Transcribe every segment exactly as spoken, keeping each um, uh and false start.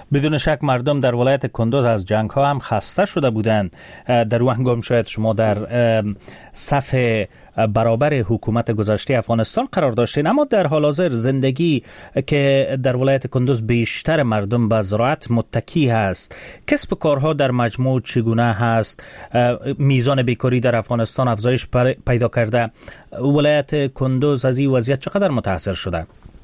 بدون شک مردم در ولایت کندوز از جنگ ها هم خسته شده بودند. در اون هنگام شاید شما در صف برابر حکومت گذشته افغانستان قرار داشتین، اما در حال حاضر زندگی که در ولایت کندوز بیشتر مردم به زراعت متکی هست، کسب و کارها در مجموع چگونه هست؟ میزان بیکاری در افغانستان افزایش پیدا کرده. ولایت کندوز از این وضعیت چقدر متاثر شده؟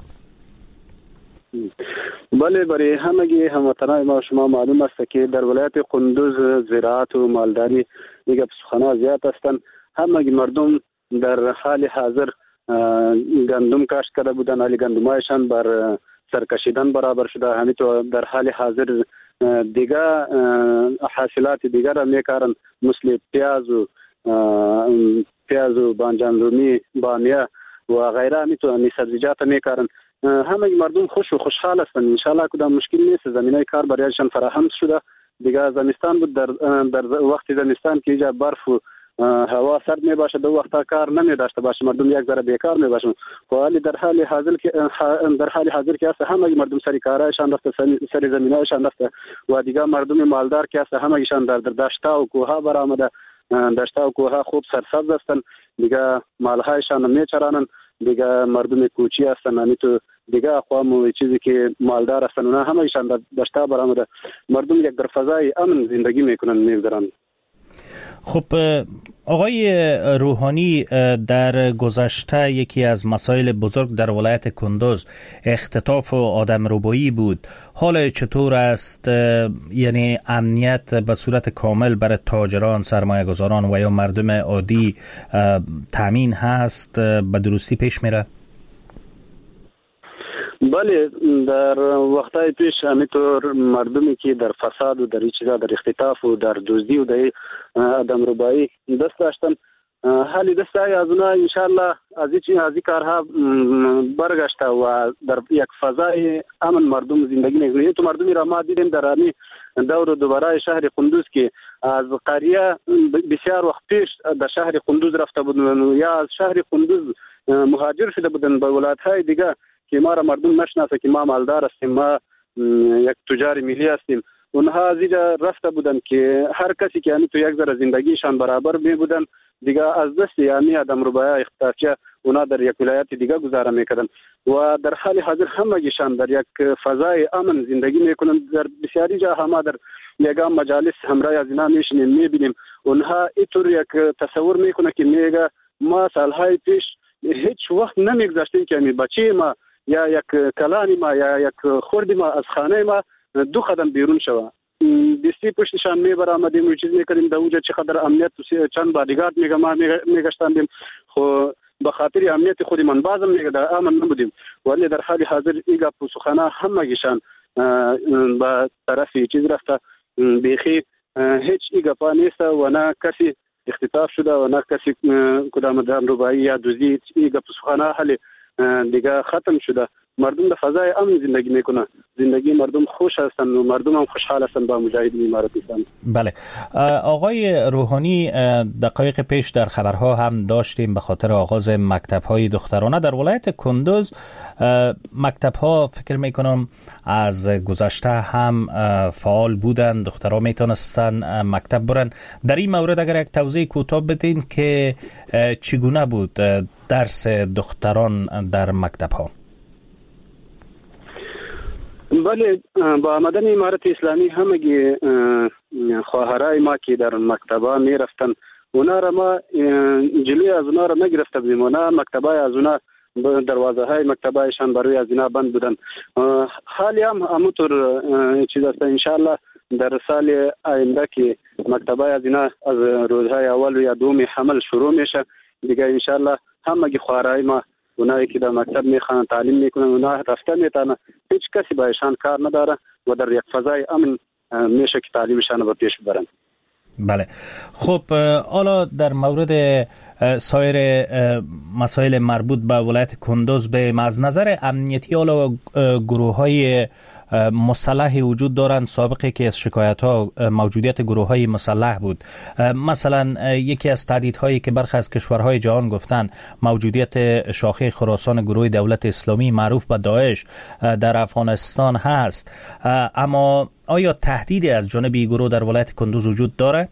بله، برای همگی هموطنان ما شما معلوم است که در ولایت کندوز زراعت و مالداری دیگه سخنها زیاد هستند. همگی مردم در حال حاضر گندم کاشت کرده بودن، حالی گندمایشان بر سرکشیدن برابر شده. همینطور در حال حاضر دیگه حاصلات دیگر را میکارن، مثل پیاز و پیاز و بانجان رومی، بامیه و غیره، همینطور سبزیجات میکارن. همه مردم خوش و خوشحال هستند. ان شاء الله کدام مشکل نیست. زمینه کار برایشان فراهم شده. دیگه زمستان بود، در در وقت زمستان که اینجا برف و هوا سرد می باشه، دو وقتا کار نمی داشته باشه، مردم یک ذره بیکار می باشن. ولی در حال حاضر که در حال حاضر که است همه مردم سری کارایشان رفته، سری زمینه‌شان رفته و دیگه مردم مالدار که است همه ایشان در دشتا و کوه برآمده. دشتا و کوه خوب سرسبز هستند. دیگه مالهایشان میچرانن. دیگه مردم کوچی هستن، یعنی تو دیگه اقوام و چیزی که مالدار هستن اونا همه ایشان در دشتا برآمده. مردم یک در فضای امن زندگی میکنن، میگذرن. خب آقای روحانی، در گذشته یکی از مسائل بزرگ در ولایت کندوز اختطاف و آدمربایی بود. حال چطور است؟ یعنی امنیت به صورت کامل برای تاجران، سرمایه‌گذاران و یا مردم عادی تامین هست؟ به درستی پیش میره؟ بله، در وقتای پیش همینطور مردمی که در فساد و در این چیزا، در اختطاف و در دزدی و در آدمربایی دست داشتن، حالی دستای از اونا انشالله از این از این کارها برگشته و در یک فضای امن مردم زندگی میکنند. تو مردمی را ما دیدیم در همین دور دوباره شهر کندوز که از قریه بسیار وقت پیش در شهر کندوز رفته بودن یا از شهر کندوز مهاجر شده بودن به ولایت‌های دیگه که ما را مردم نشناسه که ما مالدار هستیم، ما یک تجار ملی هستیم. اونها از اینجا رفته بودن که هر کسی که یعنی تو یک ذره زندگیشان برابر می بودن، دیگه از دست یعنی آدمربایی اختطافچه اونا در یک ولایت دیگه گذاره میکردن و در حال حاضر همگیشان در یک فضای امن زندگی میکنن. در بسیاری جاها ما در یگان مجالس همراه از اینا میشینیم میبینیم اونها اینطور یک تصور میکنه که میگه ما سالهای پیش هیچ وقت نمیگذاشتیم که می بچه ما یا یک کلانی ما یا یک خردی ما از خانه ما دو قدم بیرون شوه. دستی پشتشان میبر آمدیم و چیز میکنیم در اونجا چقدر امنیت چند بادیگارد میگه ما میگشتندیم، خو به خاطر امنیت خودی من بازم میگه در امن نبودیم. ولی در حال حاضر ایگا پوسخانه همگیشان به طرفی چیز رفته، بیخی هیچ ایگا پا نیست و نه کسی اختطاف شده و نه کسی کدام آدمربایی یا دزدی. ایگا پوسخانه حالی دیگه ختم شده. مردم در فضای امن زندگی میکنه، زندگی مردم خوش هستند و مردم هم خوشحال هستند با مجاهدین امارت اسلامی. بله آقای روحانی، دقایق پیش در خبرها هم داشتیم به خاطر آغاز مکتب‌های دخترانه در ولایت کندوز. مکتب‌ها فکر میکنم از گذشته هم فعال بودند، دخترها میتونستن مکتب برن. در این مورد اگر یک توضیح کوتاه بدین که چگونه بود درس دختران در مکتب‌ها؟ بله، با آمدن امارت اسلامی همگی خواهرای ما که در مکتبا می رفتن اونا را ما جلوی از اونا را نگرفته بودیم. اونا مکتبای از اونا دروازه های مکتبایشان برای از اینا بند بودن. حالی هم همونطور چیز است. انشاءالله در سال آینده که مکتبای از اینا از روزهای اول یا دوم حمل شروع میشه دیگه انشاءالله همگی خواهرای ما اونایی که در مکتب میخوانن تعلیم میکنن اونا رفته میتونن، هیچ کسی بایشان کار نداره و در یک فضای امن میشه که تعلیمشان رو پیش ببرن. بله، خب حالا در مورد سایر مسائل مربوط به ولایت کندوز بریم. از نظر امنیتی حالا گروه های مسلح وجود دارند. سابقه که از شکایت ها موجودیت گروه های مسلح بود. مثلا یکی از تهدیدهایی که برخی از کشورهای جهان گفتن موجودیت شاخه خراسان گروه دولت اسلامی معروف به داعش در افغانستان هست. اما آیا تهدیدی از جانب این گروه در ولایت کندوز وجود داره؟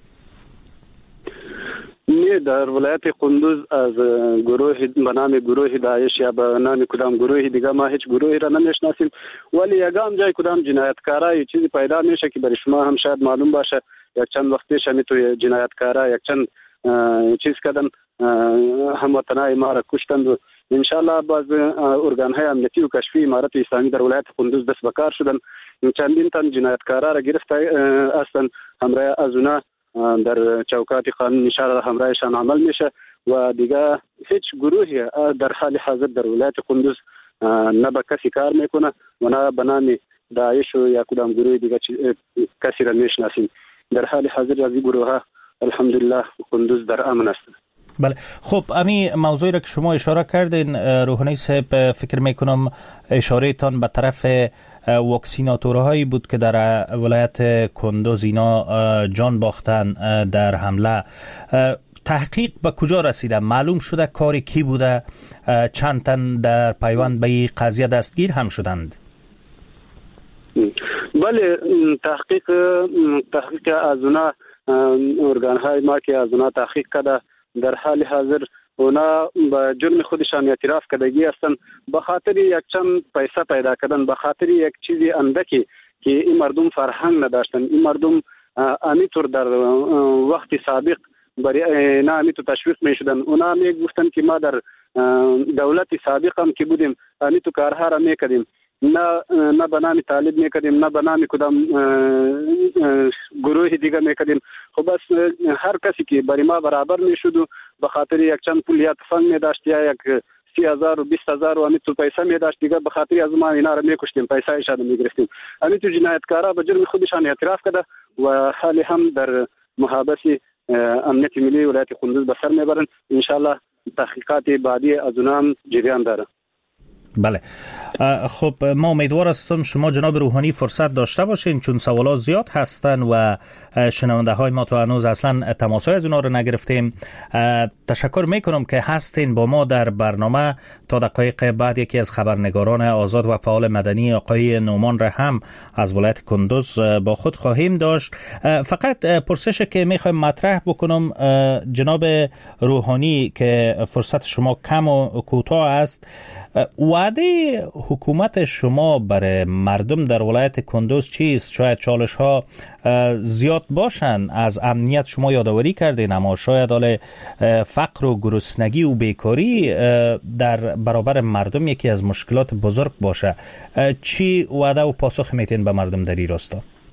نه، در ولایت کندوز از گروه به نام گروه داعش یا به نام کدام گروه دیگه ما هیچ گروهی را نمیشناسیم، ولی یگام جای کدام جنایتکارا یه چیزی پیدا میشه که برای شما هم شاید معلوم باشه. یک چند وقت پیش همی تو جنایتکارا یک چند چیز کردن، هموطنای ما را کشتند و انشالله باز ارگانهای امنیتی و کشفی امارت اسلامی در ولایت کندوز دست به کار شدن. چندین تن جنایتکارا را گرفته هستند، همراه از اونا در چوکات قانون انشاءالله همراهشان عمل میشه و دیگه هیچ گروهی در حال حاضر در ولایت کندوز نه به کسی کار میکنه و نه به نام داعش یا کدام گروه دیگه کسی را میشناسیم. در حال حاضر از این گروه ها الحمدلله کندوز در امن است. بله، خب امی موضوعی را که شما اشاره کردین روحانی صاحب، فکر میکنم اشاره تان به طرف واکسیناتورهایی بود که در ولایت کندوز اینا جان باختن در حمله. تحقیق به کجا رسیده؟ معلوم شده کاری کی بوده؟ چند تن در پیوند به این قضیه دستگیر هم شدند؟ بله، تحقیق تحقیق از اونا ارگانهای ما که از اونا تحقیق کرده در حال حاضر اونا به جرم خودشان اعتراف کردگی هستند. به خاطر یک چند پیسه پیدا کردن، به خاطر یک چیزی اندکی که این مردم فرهنگ نداشتن. این مردم امیتور در وقت سابق برای نه امیتور تشویق می شدن. اونا می گفتن که ما در دولت سابق هم که بودیم امیتور کارها را می کردیم، نه نه به نام طالب میکردیم نه به نام کدام گروه دیگه میکردیم. خب بس هر کسی که برای ما برابر میشد و به خاطر یک چند پول یا تفنگ میداشت یا یک سی هزار و بیست هزار و امیتو پیسه میداشت دیگه به خاطر از ما اینا را میکشتیم، پیسه ایشان میگرفتیم. امیتو جنایتکارا به جرم خودشان اعتراف کرده و حالی هم در محابس امنیت ملی ولایت کندوز به سر میبرن. انشالله تحقیقات بعدی از اونها جریان داره. بله، خب ما امیدوار هستم شما جناب روحانی فرصت داشته باشین، چون سوالات زیاد هستن و شنونده های ما تو هنوز اصلا تماسای از اونا رو نگرفتیم. تشکر میکنم که هستین با ما در برنامه. تا دقایق بعد یکی از خبرنگاران آزاد و فعال مدنی آقای نومان را هم از ولایت کندوز با خود خواهیم داشت. فقط پرسش که میخوایم مطرح بکنم جناب روحانی که فرصت شما کم و کوتاه است، وعده حکومت شما برای مردم در ولایت کندوز چیست؟ شاید چالش ها زیاد باشن، از امنیت شما یادآوری کردین، اما شاید حال فقر و گرسنگی و بیکاری در برابر مردم یکی از مشکلات بزرگ باشه. چی وعده و پاسخ میتین به مردم در این راستا؟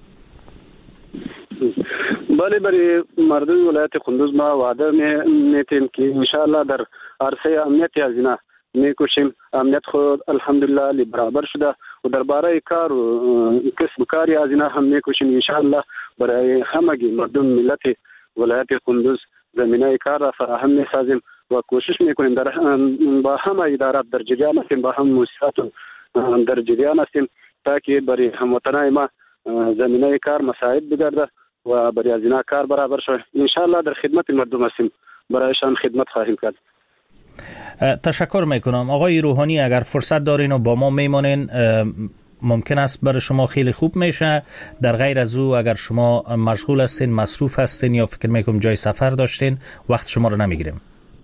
بله، برای مردم ولایت کندوز ما وعده میتیم که انشاءالله در عرصه امنیت از اینا میکوشیم. امنیت خود الحمدلله لی برابر شده و درباره کار و کسب کاری از اینا هم میکوشیم انشاءالله برای همگی مردم ملت ولایت کندوز زمینه کار را فراهم میسازیم و کوشش میکنیم در با همه ادارات در جریان هستیم، با هم مؤسسات در جریان هستیم تا که برای هموطنای ما زمینه کار مساعد بگرده و برای از اینا کار برابر شود. انشاءالله در خدمت مردم هستیم، برایشان خدمت خواهیم کرد. تشکر میکنم آقای روحانی. اگر فرصت دارین و با ما میمونین ممکن است برای شما خیلی خوب میشه. در غیر از او اگر شما مشغول هستین، مصروف هستین یا فکر میکنم جای سفر داشتین، وقت شما رو نمیگیریم.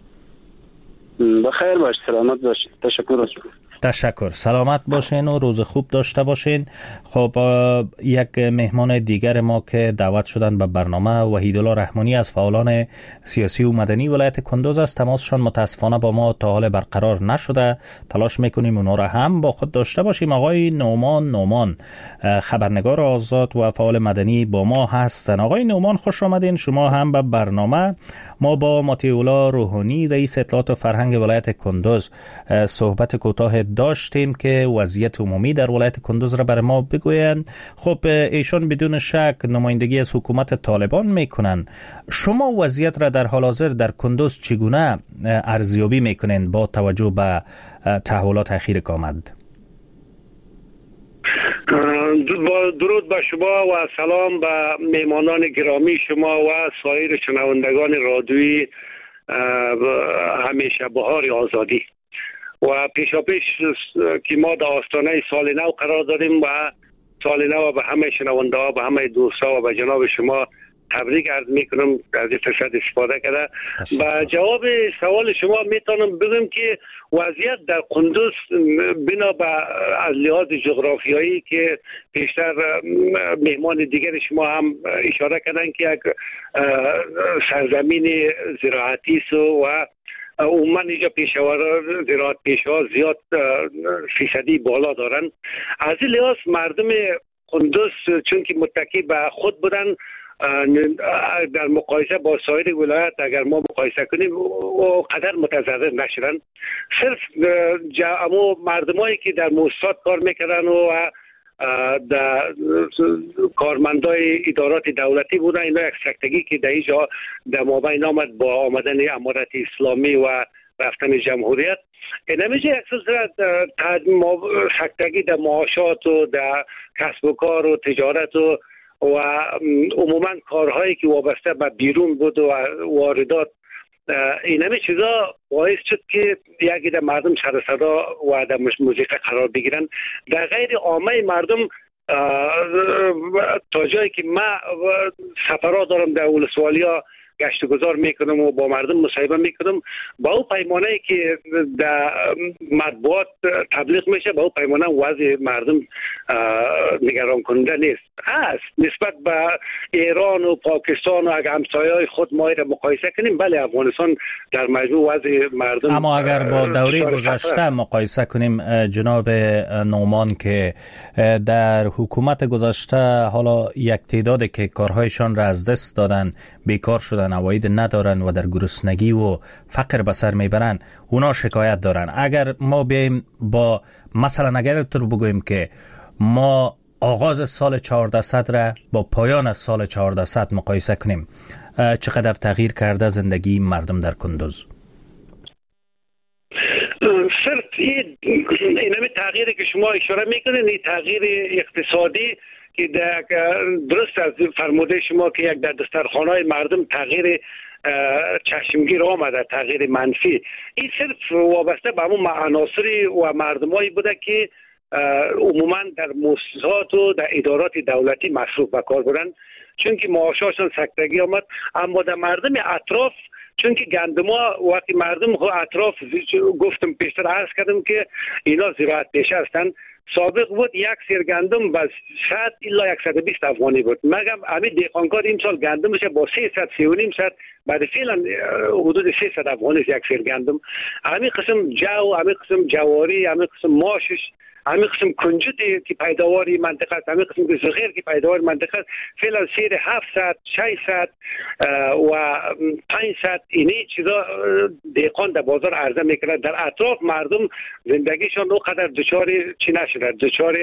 بخیر باش، سلامت باشین. تشکر از شما. تشکر، سلامت باشین و روز خوب داشته باشین. خب یک مهمان دیگر ما که دعوت شدن به برنامه وحیدالله رحمانی از فعالان سیاسی و مدنی ولایت کندوز است. تماسشان متاسفانه با ما تا حال برقرار نشده، تلاش میکنیم اونا را هم با خود داشته باشیم. آقای نومان نومان خبرنگار آزاد و فعال مدنی با ما هستن. آقای نومان خوش آمدین شما هم به برنامه. ما با مطیع الله روحانی رئیس اطلاعات و فرهنگ ولایت کندوز صحبت کوتاه داشتیم که وضعیت عمومی در ولایت کندوز را بر ما بگویند. خب ایشان بدون شک نمایندگی از حکومت طالبان میکنن. شما وضعیت را در حال حاضر در کندوز چگونه ارزیابی میکنین با توجه به تحولات اخیر که آمد؟ با درود به شما و سلام به میمانان گرامی شما و سایر شنوندگان رادیویی همیشه بهار آزادی. و پیشا پیش که ما در آستانه سال نو قرار داریم و سال نو به همه شنونده ها، به همه دوستا و به جناب شما تبریک عرض میکنم از این فرصت استفاده کرده. با جواب سوال شما میتونم بگم که وضعیت در کندوز بنا به از لحاظ جغرافیایی که پیشتر مهمان دیگر شما هم اشاره کردن که یک سرزمین زراعتی است و عموما اینجا پیشاور زراعت پیشها زیاد فیصدی بالا دارن. از این لحاظ مردم کندوز چون که متکی به خود بودن در مقایسه با سایر ولایت اگر ما مقایسه کنیم او قدر متضرر نشدن. صرف امو مردمایی که در موسسات کار میکردن و در کارمندای ادارات دولتی بودن، اینا یک سکتگی که در اینجا در مابین آمد با آمدن امارت اسلامی و رفتن جمهوریت، این همیشه یک صورت سکتگی در معاشات و در کسب و کار و تجارت و و عموما کارهایی که وابسته به بیرون بود و واردات، این همه چیزا باعث شد که یکی در مردم سر صدا و در موسیقی قرار بگیرن. در غیر عامه مردم تا جایی که من سفرها دارم در ولسوالیا گشت گذار میکنم و با مردم مصاحبه میکنم، با او پیمانه که در مطبوعات تبلیغ میشه با او پیمانه وضع مردم نگران کننده نیست. هست نسبت به ایران و پاکستان و اگر همسایه‌های خود ما را مقایسه کنیم، بله افغانستان در مجموع وضع مردم، اما اگر با دوره گذشته مقایسه کنیم جناب نومان که در حکومت گذشته حالا یک تعدادی که کارهایشان را از دست دادن، بیکار شدن، عواید ندارن و در گرسنگی و فقر به سر میبرن، اونا شکایت دارن. اگر ما بیایم با مثلا اگر تو بگوییم که ما آغاز سال چهاردهصد را با پایان سال چهاردهصد مقایسه کنیم، چقدر تغییر کرده زندگی مردم در کندوز؟ صرف این همه تغییری که شما اشاره میکنید، این تغییر اقتصادی که در درست از فرموده شما که یک در دسترخوان‌های مردم تغییر چشمگیر آمده، تغییر منفی، این صرف وابسته به همون عناصری و مردمایی بوده که عموما در مؤسسات و در ادارات دولتی مصروف به کار بودن، چون که معاشاشون سکتگی آمد. اما در مردم اطراف، چون که گندما وقتی مردم اطراف گفتم پیشتر عرض کردم که اینا زراعت پیشه هستند، سابق بود یک سیر گندم با صد الا صد و بیست افغانی بود. مگم همین دهقانکار این سال گندمش با سیصد سی و نیم صد بعد فعلا حدود سیصد افغانی یک سیر گندم. همین قسم جو، همین قسم جواری، همین قسم ماشش، همین قسم کنجوتی که پیداواری منطقه است، همین قسم زغیر که پیداواری منطقه است، فعلا سیر هفتصد، ششصد و پانصد اینی چیزا دهقان در بازار عرضه میکنه. در اطراف مردم زندگیشان او قدر دچار چی نشده، دچار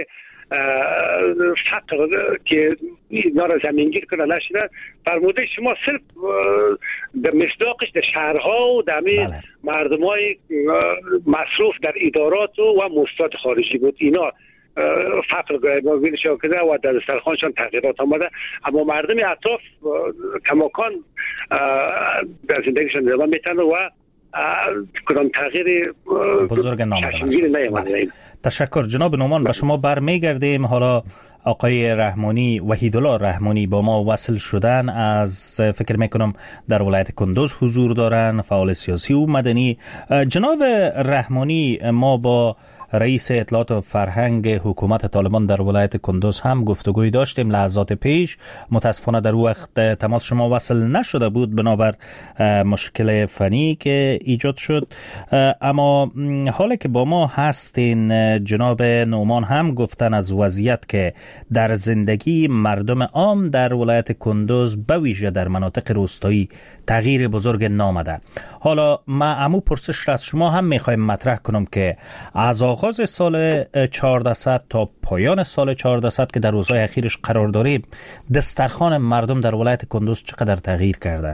فقر که اینا را زمینگیر کنه نشده. فرموده شما صرف در مصداقش در شهرها و در مردم های مصروف در ادارات و مؤسسات خارجی بود، اینا فقر گریبان شده و در دسترخوانشان تغییرات آمده. اما مردم اطراف کماکان در زندگیشان ادامه میتن و کدام تغییر بزرگ نامده. تشکر جناب نومان، به شما برمیگردیم. حالا آقای رحمانی، وحیدالله رحمانی با ما وصل شدن، از فکر میکنم در ولایت کندوز حضور دارن، فعال سیاسی و مدنی. جناب رحمانی، ما با رئیس اطلاعات و فرهنگ حکومت طالبان در ولایت کندوز هم گفتگوی داشتیم لحظات پیش. متاسفانه در وقت تماس شما وصل نشده بود بنابر مشکل فنی که ایجاد شد. اما حالا که با ما هستین، جناب نومان هم گفتن از وضعیت که در زندگی مردم عام در ولایت کندوز به ویژه در مناطق روستایی تغییر بزرگ نامده. حالا ما امو پرسش را از شما هم میخوایم مطرح کنم که از آغاز سال چهاردهصد تا پایان سال چهاردهصد که در روزهای اخیرش قرار داریم، دسترخوان مردم در ولایت کندوز چقدر تغییر کرده؟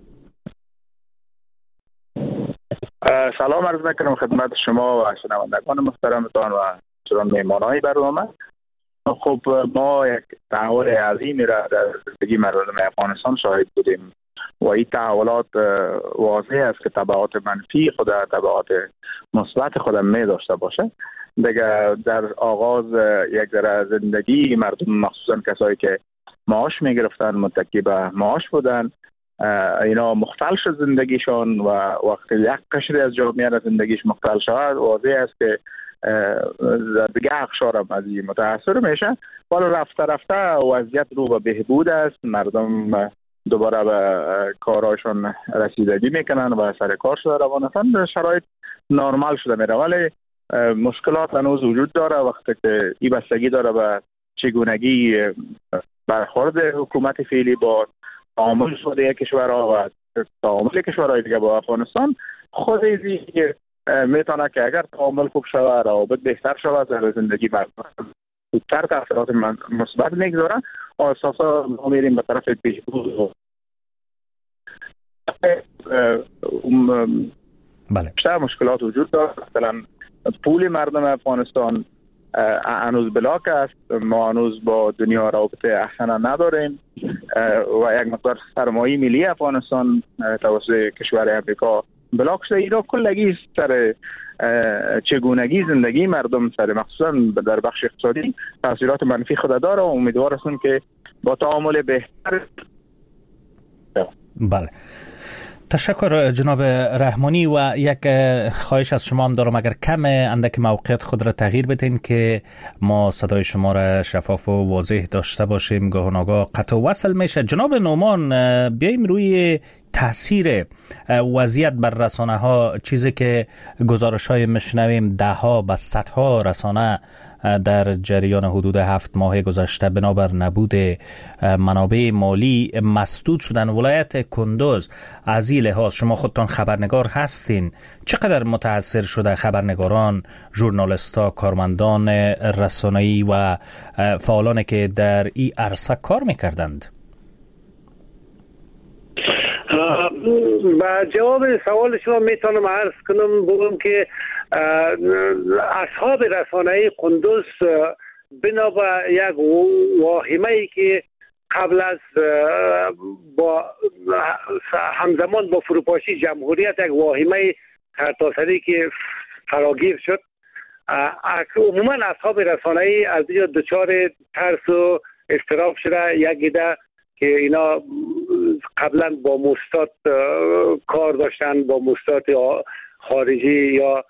سلام عرض میکنم خدمت شما و شنوندگان محترمتان و چنان میهمانای برنامه. خب ما یک تحول عظیمی را در زندگی مردم افغانستان شاهد بودیم و این تحولات واضح است که تبعات منفی خود تبعات مثبت خود می داشته باشه. دیگه در آغاز یک ذره زندگی مردم، مخصوصا کسایی که معاش می گرفتن، متکی به معاش بودن، اینا مختل شد زندگیشان و وقتی یک قشری از جامعه زندگیش مختل شد، واضح است که دیگه اقشار هم از این متاثر میشه. ولی رفته رفته وضعیت رو به بهبود است. مردم دوباره به کارهاشون رسیدگی میکنن و سر کار شده روان هستن. شرایط نرمال شده میره، ولی مشکلات هنوز وجود داره وقتی که این بستگی داره به چگونگی برخورد حکومت فعلی با تعامل شده کشورها و تعامل کشورهای دیگه با افغانستان. خود ایزی میتونه که اگر تعامل خوب شود، روابط بهتر شود، در زندگی مردم بهتر تاثیرات مثبت میگذاره و اساسا ما میریم به طرف بهبود. بله. بیشتر مشکلات وجود داره. مثلا پول مردم افغانستان هنوز بلاک است. ما هنوز با دنیا رابطه احسن نداریم و یک مقدار سرمایه ملی افغانستان توسط کشور امریکا بلاک شده. اینا کلگی سر چگونگی زندگی مردم، سر مخصوصا در بخش اقتصادی تاثیرات منفی خود داره و امیدوار هستیم که با تعامل بهتر. بله، تشکر جناب رحمانی. و یک خواهش از شما هم دارم، اگر کم اندک موقعیت خود را تغییر بدین که ما صدای شما را شفاف و واضح داشته باشیم. گاه و ناگاه قطع و وصل میشه. جناب نومان، بیایم روی تاثیر وضعیت بر رسانه ها، چیزی که گزارش های میشنویم ده ها و صدها رسانه در جریان حدود هفت ماه گذشته بنابر نبود منابع مالی مسدود شدن. ولایت کندوز از این لحاظ، شما خودتان خبرنگار هستین، چقدر متاثر شده خبرنگاران، ژورنالیستا، کارمندان رسانه‌ای و فعالانی که در این عرصه کار میکردند؟ با جواب سوال شما میتونم عرض کنم بگم که اصحاب رسانه‌ای کندوز بنا به یک واهمه‌ای که قبل از با همزمان با فروپاشی جمهوریت یک واهمه سرتاسری که فراگیر شد، عموما اصحاب رسانه‌ای از اینجا دچار ترس و اضطراب شده. یک ایده که اینا قبلا با موسسات کار داشتن، با موسسات خارجی یا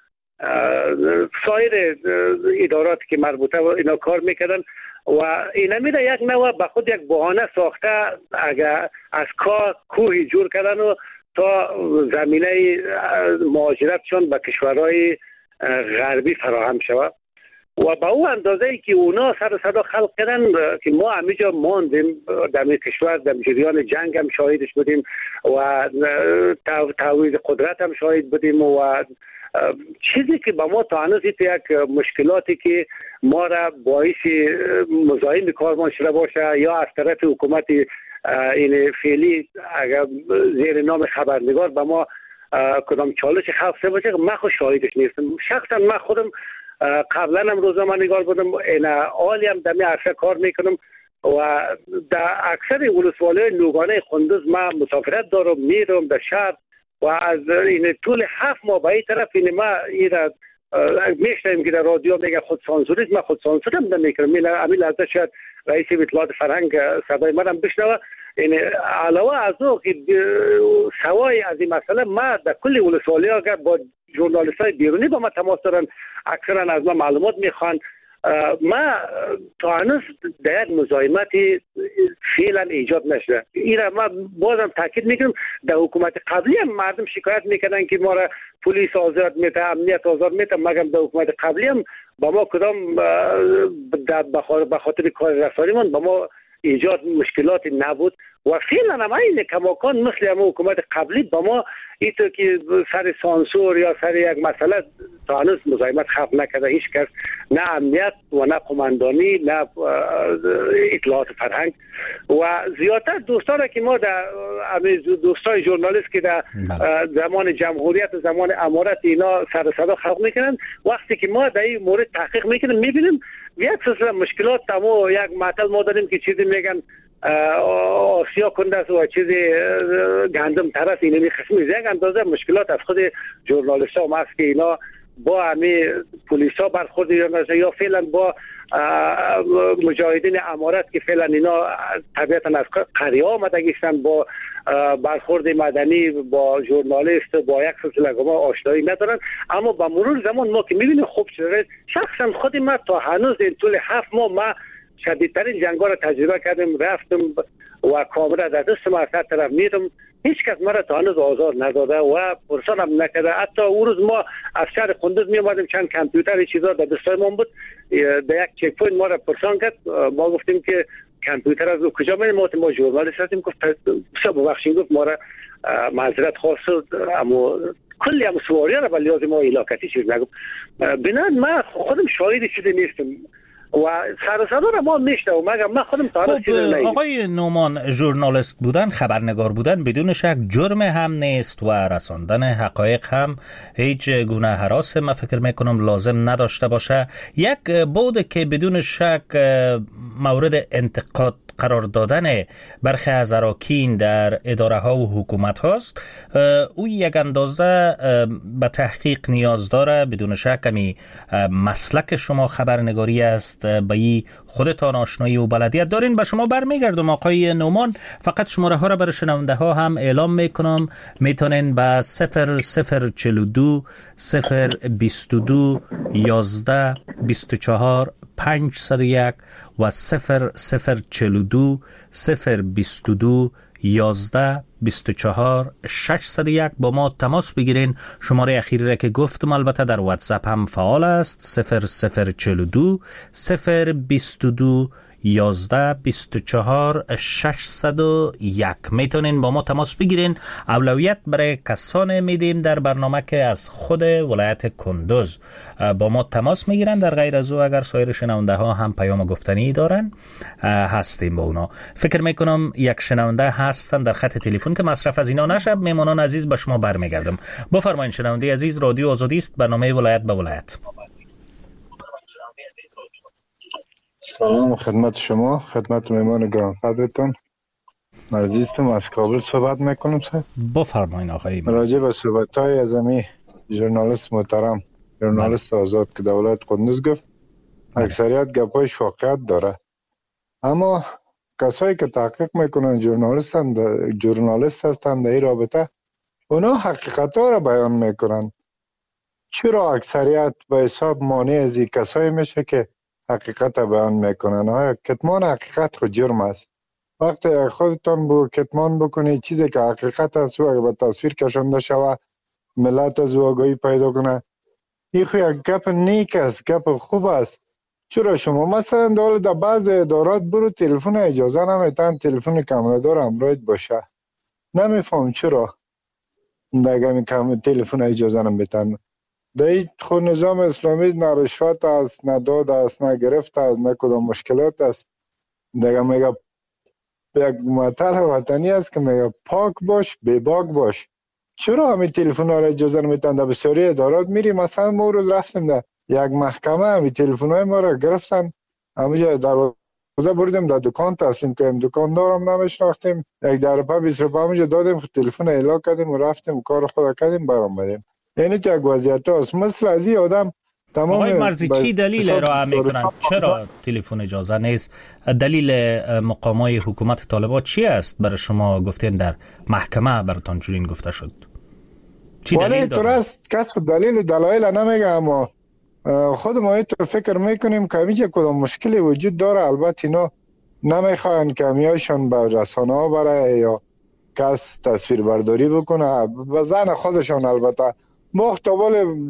سایر اداراتی که مربوطه و اینا کار میکردن و اینا میره یک نوع به خود یک بهانه ساخته اگر از کار کوهی جور کردن و تا زمینه مهاجرتشون به کشورهای غربی فراهم شود و با او اندازه ای که اونا سر صدا خلق کردن که ما همیجا ماندیم در کشور، در جریان جنگ هم شاهدش بودیم و تعویض قدرت هم شاهد بودیم و چیزی که با ما تا هنوز یک مشکلاتی که ما را باعث مزاحم کارمان شده باشه یا از طرف حکومت این فعلی اگر زیر نام خبرنگار با ما کدام چالش خلق باشه، من خود شاهدش نیستم. شخصا من خودم قبلا هم روزنامه‌نگار بودم، این حالی هم در می عرصه کار میکنم و در اکثر ولسوالی‌های نوگانه کندوز من مسافرت دارم، میرم در شهر و از این طول هفت ماه به این طرف این ما این میشنیم که در رادیو میگه خود سانسوریست، من خود سانسورم نمیکنم. این امیل از شاید رئیس اطلاعات فرهنگ صدای منم بشنوه. این علاوه از او که سوای از این مسئله ما در کل ولسوالی‌ها اگر با ژورنالیست‌های بیرونی با ما تماس دارن، اکثرا از ما معلومات میخوان. ما تا هنوز در یک مزاحمتی فعلا ایجاد نشده. این را ما بازم تاکید میکنم، در حکومت قبلی هم مردم شکایت میکردن که ما را پلیس آزاد میته، امنیت آزاد میته، مگر در حکومت قبلی هم با ما کدام به خاطر کار رسانیمون با ما ایجاد مشکلاتی نبود و فعلا هم این کماکان مثل هم حکومت قبلی با ما ایتو که سر سانسور یا سر یک مسئله تا هنوز مزاحمت خلق نکرده هیچ کس، نه امنیت و نه قماندانی نه اطلاعات فرهنگ. و زیادتر دوستان که ما در دوستای ژورنالیست که در زمان جمهوریت و زمان امارت اینا سر صدا خلق میکنن، وقتی که ما در این مورد تحقیق میکنیم میبینیم یک سلسله مشکلات تمام. یک معطل ما داریم که چیزی میگن آسیا کنده است و چیزی گندم ترس اینمی خسمی یک اندازه مشکلات از خود ژورنالیست ها هم هست که اینا با همه پلیس ها برخورد یا فعلا با مجاهدین امارت که فعلا اینا طبیعتا از قریه آمدگیستن، با برخورد مدنی با ژورنالیست با یک سلسله ما آشنایی ندارن. اما با مرور زمان ما که میبینیم خوب شده، شخصا خود ما تا هنوز این طول هفت ماه ما شدیدترین جنگا را تجربه کردیم، رفتم و کامرا در دست ما از طرف میدم، هیچ کس مرا تا هنوز آزار نداده و پرسان هم نکرده. حتی اون روز ما از شهر قندوز می اومدیم، چند کامپیوتر چیزا در دستای ما بود، در یک چک پوینت ما را پرسان کرد، ما گفتیم که کامپیوتر از کجا میاد؟ ما ما ژورنالیست هستیم. گفت ببخشید، گفت ما را معذرت خواست، اما کلی هم سواری را ولی لازم ما علاقتی چیز نگفت. بنابراین ما خودم شاهد چیزی نیستم و سر صدا را ما میشته و مگم من خودم تا خب آقای نومان، ژورنالیست بودن، خبرنگار بودن بدون شک جرم هم نیست و رساندن حقایق هم هیچ گونه هراس من فکر میکنم لازم نداشته باشه. یک بود که بدون شک مورد انتقاد قرار دادن برخی از اراکین در اداره ها و حکومت هاست، او یک اندازه به تحقیق نیاز داره. بدون شک همی مسلک شما خبرنگاری است، به این خودتان آشنایی و بلدیت دارین. به شما برمیگردم آقای نومان، فقط شماره ها را برای شنونده ها هم اعلام میکنم، میتونین به صفر صفر چهل و دو صفر بیست و دو یازده بیست و چهار پنجصد و یک و صفر صفر چهل و دو صفر بیست و دو یازده بیست و چهار ششصد و یک با ما تماس بگیرین. شماره اخیری را که گفتم البته در واتساپ هم فعال است، صفر صفر چهل و دو صفر بیست و دو یازده بیست و چهار ششصد و یک. میتونین با ما تماس بگیرین. اولویت برای کسانی میدیم در برنامه که از خود ولایت کندوز با ما تماس میگیرن. در غیر از او اگر سایر شنونده ها هم پیام گفتنی دارن هستیم با اونا. فکر میکنم یک شنونده هستن در خط تلفن که مصرف از اینا نشه. میمانان عزیز به شما برمیگردم. بفرمایید شنونده عزیز، رادیو آزادی است، برنامه ولایت به ولایت. سلام خدمت شما، خدمت مهمان گرانقدرتون. عزیزتون از کابل صحبت میکنم. سر بفرمایید آقای. راجع به صحبت‌های از امی ژورنالیست محترم، ژورنالیست آزاد که دولت قندوز گفت، اکثریت گپایش واقعیت داره، اما کسایی که تحقیق میکنن ژورنالیستن ژورنالیست هستن در این رابطه، اونا حقیقت‌ها را بیان میکنن. چرا اکثریت به حساب مانع از این کسایی میشه که حقیقت بیان میکنن؟ های کتمان حقیقت خود جرم است. وقتی خودتان بو کتمان بکنی چیزی که حقیقت است و اگر به تصویر کشنده شوه ملت از آگاهی پیدا کنه، این خو یک گپ نیک است، گپ خوب است. چرا شما مثلا دول در بعض ادارات برو تلفن اجازه نمیتن تلفن کمره‌دار همراهت باشه؟ نمیفهم چرا دیگه کم تلفن اجازه نمیتن. در این خود نظام اسلامی نه رشوت است، نه داد است، نه گرفت است، نه کدام مشکلات است. دیگه میگه یک مطلب وطنی است که میگه پاک باش بی باک باش. چرا همین تلفن ها را اجازه نمیتن؟ در بسیاری ادارات میری، مثلا ما روز رفتیم در یک محکمه همین تلفن های ما را گرفتن، همینجا دروازه بردیم در دکان تسلیم کردیم، دکاندارم نمیشناختیم، یک درپا بیست روپا همینجا دادیم، تلفن اعلا کردیم و رفتیم کار خود کردیم برآمدیم. یعنی که یک وضعیت هست. مثل از این آدم تمام. آقای مرزی چی دلیل ارائه میکنن؟ چرا تلفن اجازه نیست؟ دلیل مقامای حکومت طالبان چی است؟ برای شما گفتین در محکمه براتون چنین گفته شد. چی دلیل داره؟ درست کس خود دلیل دلایل نمیگه، اما خود ما تو فکر میکنیم که همیشه کدام مشکلی وجود داره. البته اینا نمیخوان که همیاشون به رسانه ها بره یا کس تصویر برداری بکنه و زن خودشون. البته ما اختبال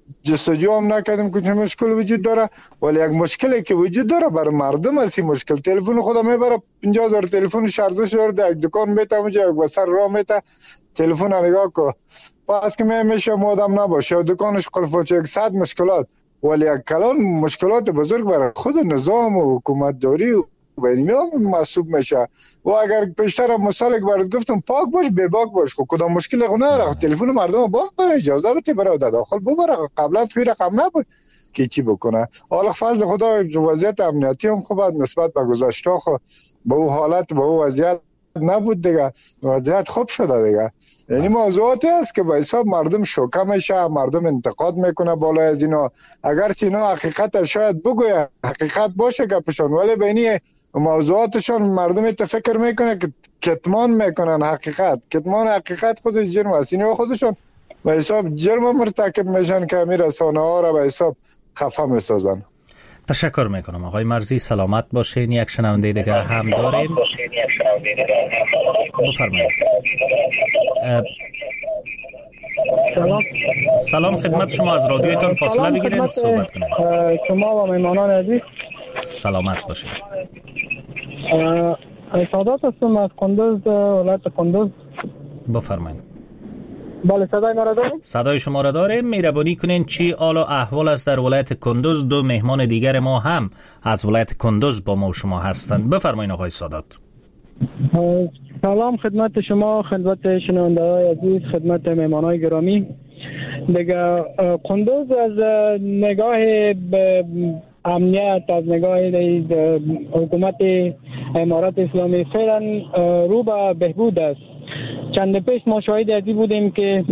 جستجو هم نکردیم که چه مشکل وجود داره، ولی یک مشکلی که وجود داره برای مردم است این مشکل. تلفن خدا میبره پنجاه هزار تلفن ارزش داره، یک دکان میته اونجا یک بسر راه میته تلفن نگاه کو، پس که میشه مودم نباشه دکانش قلف یک صد مشکلات، ولی یک کلان مشکلات بزرگ برای خود نظام و حکومت داری و بینی محسوب میشه. و اگر پیشتر مثال که برات گفتم پاک باش بی باک باش، خب کدام مشکل نداره، تلفن مردم با برای اجازه بده برای داخل ببره، قبلا توی رقم نبود که چی بکنه. حالا فضل خدا وضعیت امنیتی هم خوب نسبت به گذشته خب به اون حالت به اون وضعیت نبود دیگه، وضعیت خوب شده دیگه. یعنی موضوعاتی است که به حساب مردم شوکه میشه، مردم انتقاد میکنه بالای از اینا، اگر اینا حقیقت شاید بگوید حقیقت باشه که پشان، ولی بینی موضوعاتشون مردم تو فکر میکنه که کتمان میکنن حقیقت، کتمان حقیقت خودش جرم است. اینا خودشون به حساب جرم مرتکب میشن که امیر رسانه ها را به حساب خفه میسازن. تشکر میکنم آقای مرزی، سلامت باشین. یک شنونده دیگه هم داریم، بفرمایید. سلام. سلام خدمت شما، از رادیویتون فاصله بگیرید صحبت کنید. شما و مهمانان عزیز سلامت باشید. سادات هستم از کندوز، ولایت کندوز. بفرمایید. بله صدای ما را داریم؟ صدای شما را داریم. مهربانی کنین چی حال و احوال است در ولایت کندوز؟ دو مهمان دیگر ما هم از ولایت کندوز با ما و شما هستند. بفرمایید آقای سادات. سلام خدمت شما، خدمت شنونده‌های عزیز، خدمت مهمانای گرامی. دیگه کندوز از نگاه امنیت، از نگاه حکومت امارات اسلامی فعلا رو به بهبود است. چند پیش ما شاهد ازی بودیم که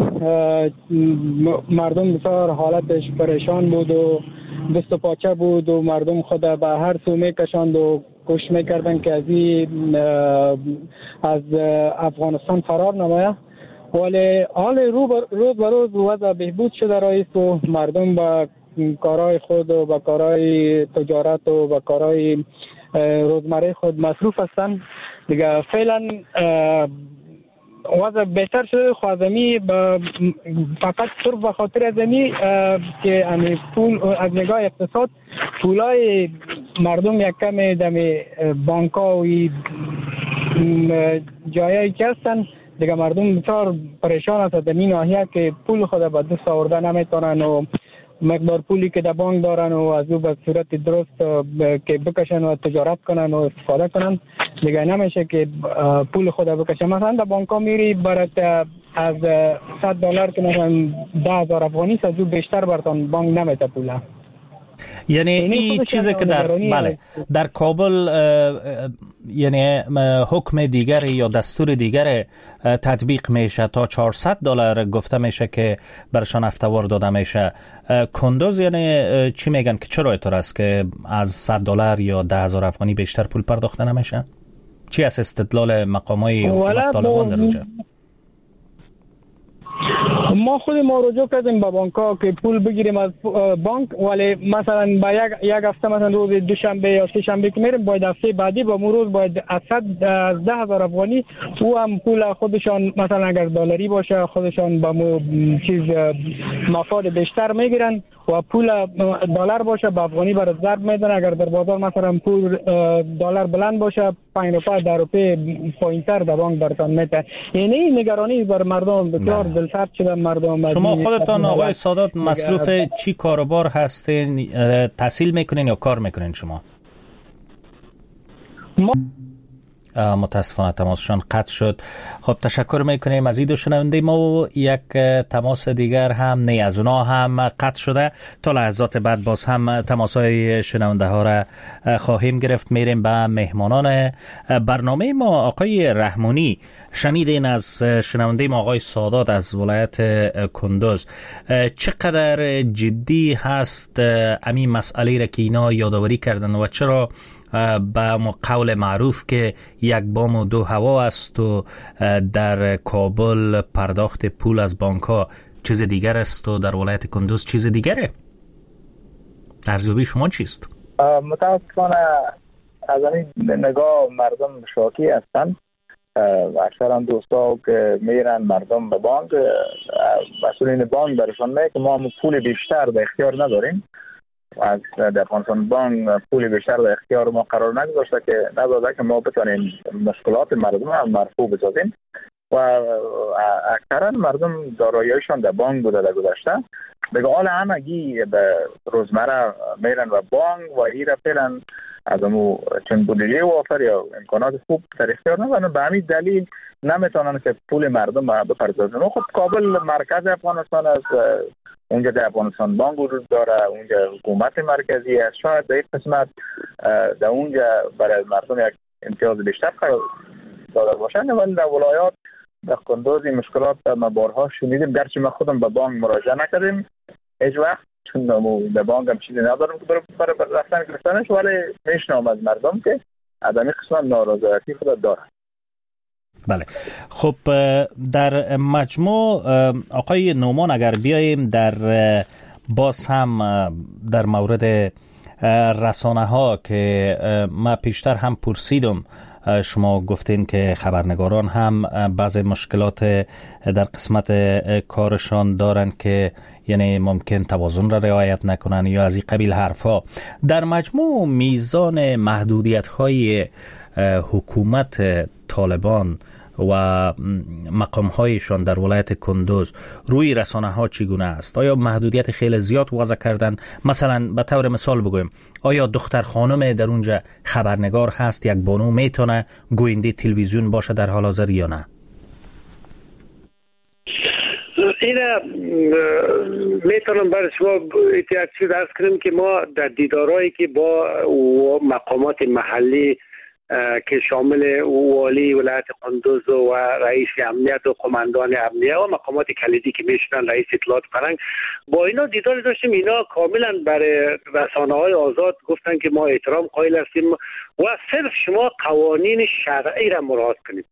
مردم بسیار حالتش پریشان بود و دست و پاچه بود و مردم خود به هر سو میکشاند و کوشش میکردن که ازی از افغانستان فرار نمایه، ولی حال رو بر روز به روز وضع بهبود شده رایست و مردم با کارهای خود و با کارهای تجارت و با کارهای روزمره خود مصروف هستند. دیگه فعلا وضع بهتر شده. خوازمی فقط صرف به خاطر ازمی که امی پول از نگاه اقتصاد پولای مردم یک کم دمی بانکا و جایی که هستن دیگه مردم بسیار پریشان است در این ناحیه که پول خود به دست آورده نمیتونن و مقدار پولی که در بانک دارن و از او به صورت درست که بکشن و تجارت کنن و استفاده کنن دیگه نمیشه که پول خود بکشن. مثلا در بانک ها میری برات از صد دلار که مثلا ده هزار افغانی از او بیشتر براتون بانک نمیده پوله. یعنی این چیزی که در بله در کابل یعنی حکم دیگر یا دستور دیگر تطبیق میشه تا چهارصد دلار گفته میشه که برشان افتوار داده میشه. کندوز یعنی چی میگن که چرا اینطور است که از صد دلار یا ده هزار افغانی بیشتر پول پرداخته نمیشه؟ چی است استدلال مقامای حکومت طالبان در اونجا؟ ما خود ما رجوع کردیم به بانک ها که پول بگیریم از بانک، ولی مثلا با یک یک هفته مثلا روز دوشنبه یا سه شنبه که میریم باید هفته بعدی با روز باید از صد از ده هزار افغانی او هم پول خودشان مثلا اگر دلاری باشه خودشان با مو چیز مفاد بیشتر میگیرن و پول دلار باشه با افغانی بر ضرب میدن. اگر در بازار مثلا پول دلار بلند باشه پنج روپیه ده روپیه پایینتر در بانک براتون میده. یعنی نگرانی بر مردم بسیار دلسرد شده. مردم شما خودتان آقای سادات مصروف چی کاروبار هستین؟ تحصیل میکنین یا کار میکنین شما؟ ما متاسفانه تماسشان قطع شد. خب تشکر میکنیم از این دو شنونده ما. یک تماس دیگر هم نه از اونا هم قطع شده. تا لحظات بعد باز هم تماسای شنونده ها را خواهیم گرفت. میریم به مهمانان برنامه ما. آقای رحمانی شنیدین از شنونده ما آقای سادات از ولایت کندوز. چقدر جدی هست امی مسئله را که اینا یادآوری کردن و چرا با قول معروف که یک بام و دو هوا است و در کابل پرداخت پول از بانک ها چیز دیگر است و در ولایت کندوز چیز دیگره؟ ارزیابی شما چیست؟ متاسفانه از این نگاه مردم شاکی هستند اکثرا دوستا که میرن مردم به بانک، مسئولین بانک برشان میگه که ما پول بیشتر به اختیار نداریم. از در افغانستان بانک پول بیشتر در اختیار ما قرار نگذاشته که نذاشته که ما بتونیم مشکلات مردم هم مرفوع بسازیم و اکثرا مردم داراییشان در بانک بوده در گذشته. دیگه حالا همگی به روزمره میرن و بانک و ایرا فعلا از امو چون بودجه وافر یا امکانات خوب در اختیار ندارن، به همین دلیل نمیتونن که پول مردم بپردازن. خب کابل مرکز افغانستان است، اونجا در افغانستان بانک وجود داره، اونجا حکومت مرکزی است، شاید در این قسمت در اونجا برای مردم یک امتیاز بیشتر قرار داده باشن. ولی در ولایات در کندوز مشکلات ما بارها شنیدیم، گرچه ما خودم به بانک مراجعه نکردیم هیچ وقت، چون در بانک هم چیزی ندارم که برای رفتن گرفتنش، ولی میشنم از مردم که عدمی قسمت نارضایتی خود داره. بله، خب در مجموع آقای نومان اگر بیاییم در باز هم در مورد رسانه ها که ما پیشتر هم پرسیدم، شما گفتین که خبرنگاران هم بعض مشکلات در قسمت کارشان دارن که یعنی ممکن توازن را رعایت نکنن یا از این قبیل حرفا. در مجموع میزان محدودیت های حکومت طالبان و مقام هایشان در ولایت کندوز روی رسانه ها چگونه است؟ آیا محدودیت خیلی زیاد وضع کردن؟ مثلا به طور مثال بگویم، آیا دختر خانم در اونجا خبرنگار هست، یک بانو میتونه گوینده تلویزیون باشه در حال حاضر یا نه؟ اینا میتونم برای شما یک چیز عرض کنم که ما در دیدارهایی که با مقامات محلی که شامل والی ولایت کندوز و رئیس امنیت و قماندان امنیت و مقامات کلیدی که میشنن، رئیس اطلاعات فرهنگ، با اینا دیدار داشتیم. اینا کاملا برای رسانه‌های آزاد گفتن که ما احترام قائل هستیم و صرف شما قوانین شرعی را مراعات کنید.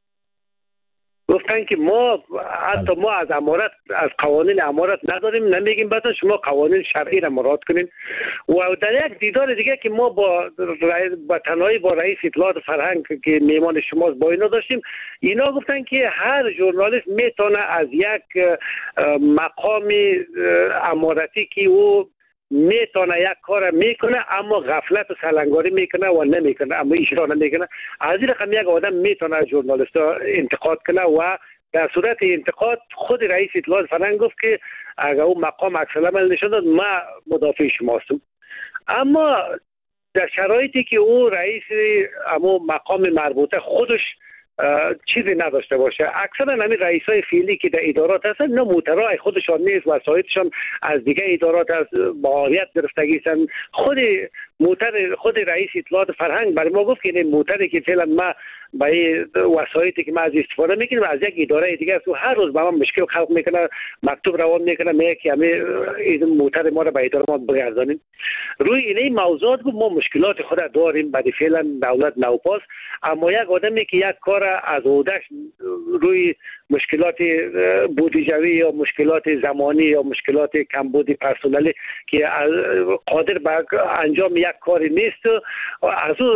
گفتن که ما حتی ما از امارت از قوانین امارت نداریم، نمیگیم بعد شما قوانین شرعی را مراعات کنین. و در یک دیدار دیگه که ما با با تنهایی با رئیس اطلاعات فرهنگ که میمان شماست با اینا داشتیم، اینا گفتن که هر ژورنالیست میتونه از یک مقام امارتی که او میتونه یک کار میکنه اما غفلت و سلنگاری میکنه و نمیکنه، اما اجرا نمیکنه، از این رقم یک آدم میتونه از ژورنالیست انتقاد کنه و در صورت انتقاد خود رئیس اطلاعات فرهنگ گفت که اگر اون مقام عکس العمل نشون داد ما مدافع شما هستم. اما در شرایطی که او رئیس اما مقام مربوطه خودش چیزی نداشته باشه، اکثرا همین رئیسای فعلی که در ادارات هستن نه موترای خودشان نیست، وسایلشان از دیگه ادارات از ماهیت گرفتگی هستن. خود موتر خود رئیس اطلاعات فرهنگ برای ما گفت که این موتری که فعلا ما با وسایلی که ما از استفاده میکنیم از یک اداره دیگه است و هر روز با ما مشکل خلق میکنه، مکتوب روان میکنه میگه که همه این موتر ما رو به اداره ما بگردانیم. روی این موضوعات ما مشکلات خود داریم، بعد فعلا دولت نوپاس، اما یک آدمی که یک کار از عهده‌اش روی مشکلات بودجوی یا مشکلات زمانی یا مشکلات کمبود پرسنلی که قادر به انجام یک کاری نیست از او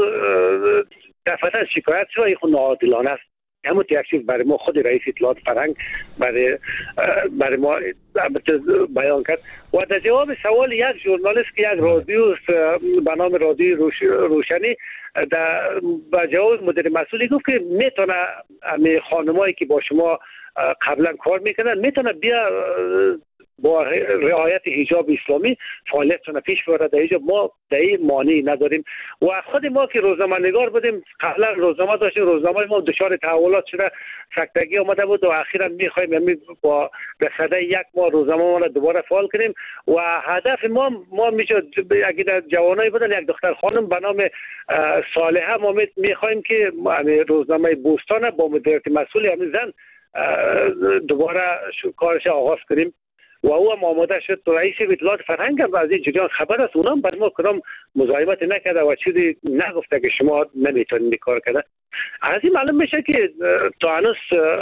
دفعتا شکایت شد، این خود ناعادلانه است. همون یک چیز برای ما خود رئیس اطلاعات فرهنگ برای برای ما بیان کرد. و در جواب سوال یک ژورنالیست که یک رادیو به نام رادیو روشنی در با جواب مدیر مسئولی گفت که میتونه همه خانمایی که با شما قبلا کار میکنن میتونه بیا با رعایت حجاب اسلامی فعالیتشون پیش ببره. در حجاب ما در این مانعی نداریم و خود ما که روزنامه نگار بودیم قبلا روزنامه داشتیم، روزنامه ما دچار تحولات شده، سکتگی آمده بود و اخیرا میخوایم یعنی با رسده یک ماه روزنامه ما را دوباره فعال کنیم و هدف ما ما میشه اگه در جوانایی بودن یک دختر خانم به نام صالحه ما میخوایم که روزنامه بوستان با مدیریت مسئول همین زن دوباره کارش آغاز کنیم و او هم آماده شد. تو رئیس اطلاعات فرهنگ هم از این جریان خبر است، اونم بر ما کدام مزاحمت نکرده و چیزی نگفته که شما نمیتونید کار کنه. از این معلوم میشه که تا هنوز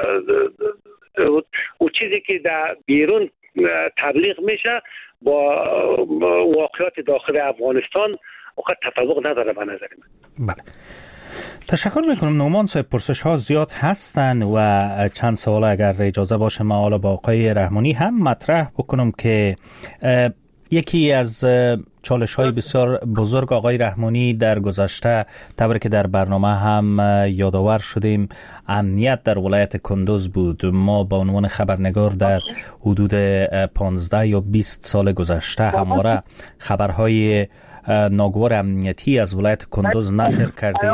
او چیزی که در بیرون تبلیغ میشه با واقعیت داخل افغانستان وقت تطابق نداره به نظر من. بله. تشکر میکنم نومان صاحب. پرسش ها زیاد هستن و چند سوال اگر اجازه باشه ما حالا با آقای رحمانی هم مطرح بکنم که یکی از چالش های بسیار بزرگ آقای رحمانی در گذشته طوری که در برنامه هم یادآور شدیم امنیت در ولایت کندوز بود. ما با عنوان خبرنگار در حدود پانزده یا بیست سال گذشته همواره خبرهای ناگوار امنیتی از ولایت کندوز نشر کردیم.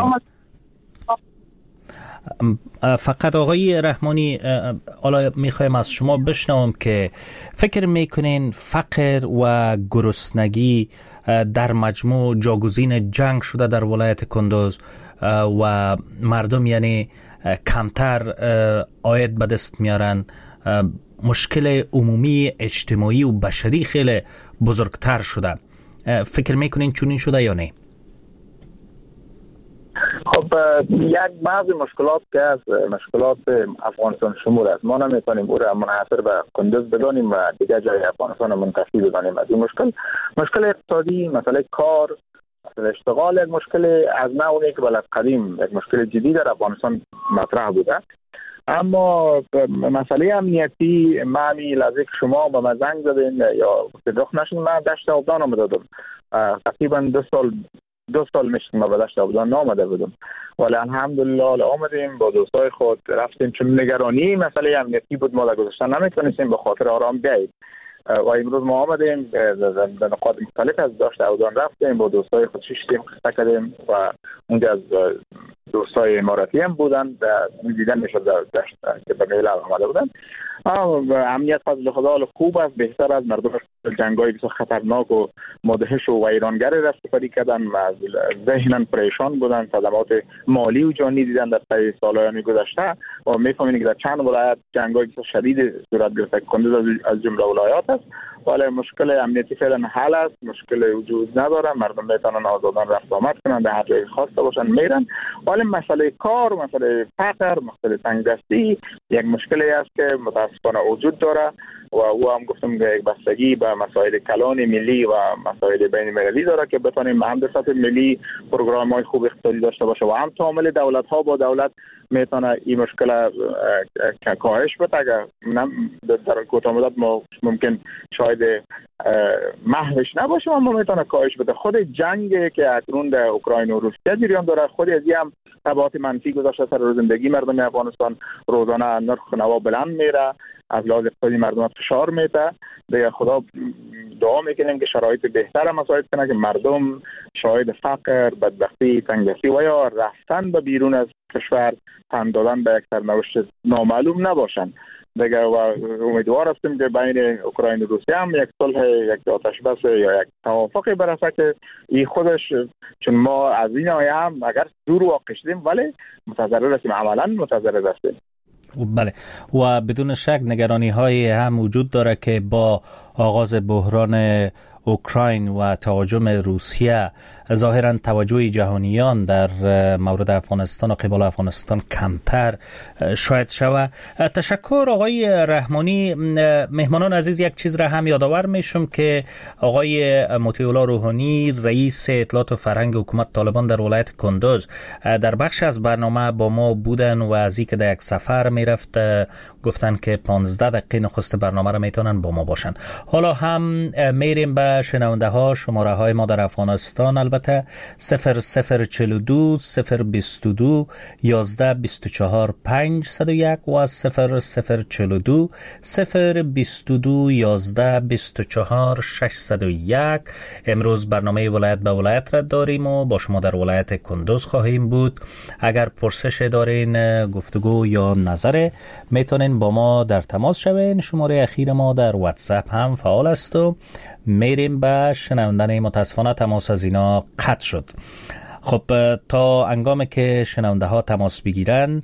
فقط آقای رحمانی حالا میخوایم از شما بشنوم که فکر میکنین فقر و گرسنگی در مجموع جاگزین جنگ شده در ولایت کندوز و مردم یعنی کمتر عاید به دست میارن، مشکل عمومی اجتماعی و بشری خیلی بزرگتر شده. فکر میکنین چونین شده یا نه؟ خب یک بعضی مشکلات که از مشکلات افغانستان شمول است، ما نمیتونیم او را منحصر به کندوز بدانیم و دیگه جای افغانستان منتفی بدانیم. از این مشکل مشکل اقتصادی، مسئله کار، مسئله اشتغال یک مشکل از نوعی که بلد قدیم یک مشکل جدی در افغانستان مطرح بوده. اما مسئله امنیتی معنی لازم شما به من زنگ زدین یا صدق نشین، من دشت آبدان آمده دادم تقریبا دو سال دو سال میشه ما به دشت آبدان نامده بودم، ولی الحمدلله آمدیم با دوستای خود رفتیم، چون نگرانی مسئله امنیتی بود ما در گذشته نمیتونستیم به خاطر آرام بیاییم و امروز ما آمدیم به نقاط مختلف از دشت آبدان رفتیم با دوستای خود شیشتیم خسته کردیم و اونجا از دوستای اماراتی هم بودن دیدن میشد در دشت که به میل آمده بودن. امنیت فضل خدا خوب است، بهتر از مردم جنگای بسیار خطرناک و مدهش و ویرانگر را سپری کردن و از ذهنن پریشان بودن، صدمات مالی و جانی دیدن در طی سالهای گذشته و میفهمین که در چند ولایت جنگای بسیار شدید صورت گرفته. کندوز از جمله ولایات است، ولی مشکل امنیتی فعلا حل است، مشکل وجود نداره، مردم میتونن آزادانه رفت آمد کنن، در هر جای خواسته باشن میرن. ولی مسئله کار، مسئله فقر، مسئله تنگدستی یک مشکلی است که متاسفانه وجود داره و او هم گفتم که یک بستگی به مسائل کلان ملی و مسائل بین المللی داره که بتونیم هم در سطح ملی پروگرام‌های خوب اقتصادی داشته باشه و هم تعامل دولت‌ها با دولت میتونه این مشکل کاهش بده. اگر در کوتاه مدت ما ممکن شاید محوش نباشه اما میتونه کاهش بده. خود جنگ که اکنون در اوکراین و روسیه جریان داره خود از این هم تبعات منفی گذاشته سر زندگی مردم افغانستان. روزانه نرخ نوا بلند میره، از لحاظ اقتصادی مردم فشار میده. دیگه خدا دعا میکنیم که شرایط بهتر مساعد کنه که مردم شاهد فقر، بدبختی، تنگدستی و یا رفتن به بیرون از کشور، تن دادن به یک سرنوشت نامعلوم نباشن. دیگه و امیدوار هستیم که بین اوکراین و روسیه هم یک صلح، یک آتش بس یا یک توافقی برسه که این خودش، چون ما از این آیه هم اگر دور واقع شدیم ولی متضرر هستیم، عملا متضرر هستیم. بله، و بدون شک نگرانی های هم وجود داره که با آغاز بحران اوکراین و تهاجم روسیه ظاهرا توجه جهانیان در مورد افغانستان و قبال افغانستان کمتر شاید شود. تشکر آقای رحمانی. مهمانان عزیز یک چیز را هم یادآور میشم که آقای مطیع الله روحانی رئیس اطلاعات و فرهنگ حکومت طالبان در ولایت کندوز در بخش از برنامه با ما بودن و از اینکه در یک سفر میرفت گفتن که پانزده دقیقه نخست برنامه را میتونن با ما باشن. حالا هم میریم به شنونده ها. شماره های ما در افغانستان البته صفر صفر چهل و دو صفر بیست و دو یازده بیست و چهار پنجصد و یک و صفر صفر چهل و دو صفر بیست و دو یازده بیست و چهار ششصد و یک. امروز برنامه ولایت به ولایت را داریم و با شما در ولایت کندوز خواهیم بود. اگر پرسش دارین، گفتگو یا نظر، میتونین با ما در تماس شوین. شماره اخیر ما در واتساپ هم فعال است و میریم به شنوندن. متاسفانه تماس از اینا قطع شد. خب تا هنگامی که شنونده ها تماس بگیرن،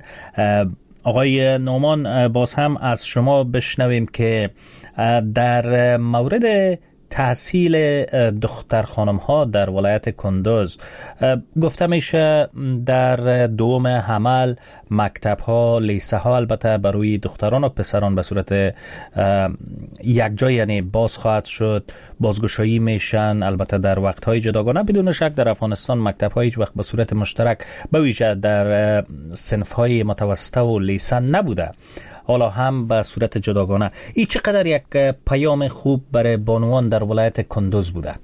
آقای نومان باز هم از شما بشنویم که در مورد تحصیل دختر خانم ها در ولایت کندوز، گفته میشه در دوم حمل مکتب ها، لیسه ها البته برای دختران و پسران به صورت یک جای یعنی باز خواهد شد، بازگشایی میشن. البته در وقت های جداگانه بدون شک در افغانستان مکتب ها هیچ وقت به صورت مشترک به ویژه در صنف های متوسطه و لیسه نبوده، حالا هم به صورت جداگانه. این چقدر یک پیام خوب برای بانوان در ولایت کندوز بوده؟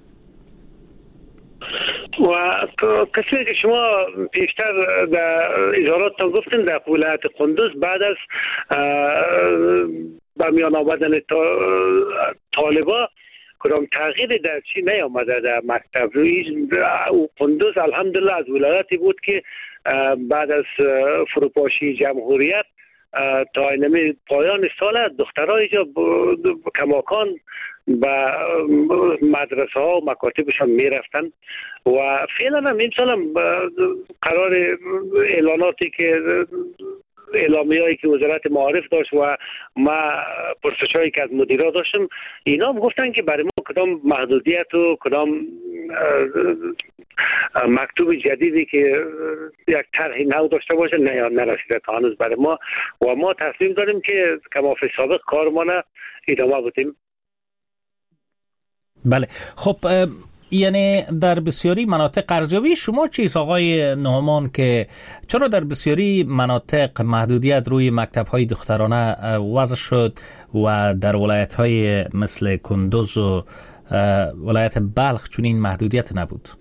و کسی که شما پیشتر در اظهاراتتان گفتین در ولایت کندوز بعد از به میان آمدن طالبا کدام تغییری در چی نیامده در مکتب. او کندوز الحمدلله از ولایتی بود که بعد از فروپاشی جمهوریت تا اینمی پایان سال دخترها اینجا کماکان به مدرسه ها و مکاتبشان می رفتن و فعلا هم این سال هم قرار اعلاناتی که اعلامی هایی که وزارت معارف داشت و ما پرسش هایی که از مدیرا داشتم، اینا هم گفتن که برای ما کدام محدودیت و کدام مکتوب جدیدی که یک طرح نو داشته باشه نه نرسیده تا هنوز برای ما و ما تصمیم داریم که کمافی سابق کارمان ادامه بدیم. بله، خب یعنی در بسیاری مناطق ارزیابی شما چیست آقای نعمان که چرا در بسیاری مناطق محدودیت روی مکتب‌های دخترانه وضع شد و در ولایت‌های مثل کندوز و ولایت بلخ چون این محدودیت نبود؟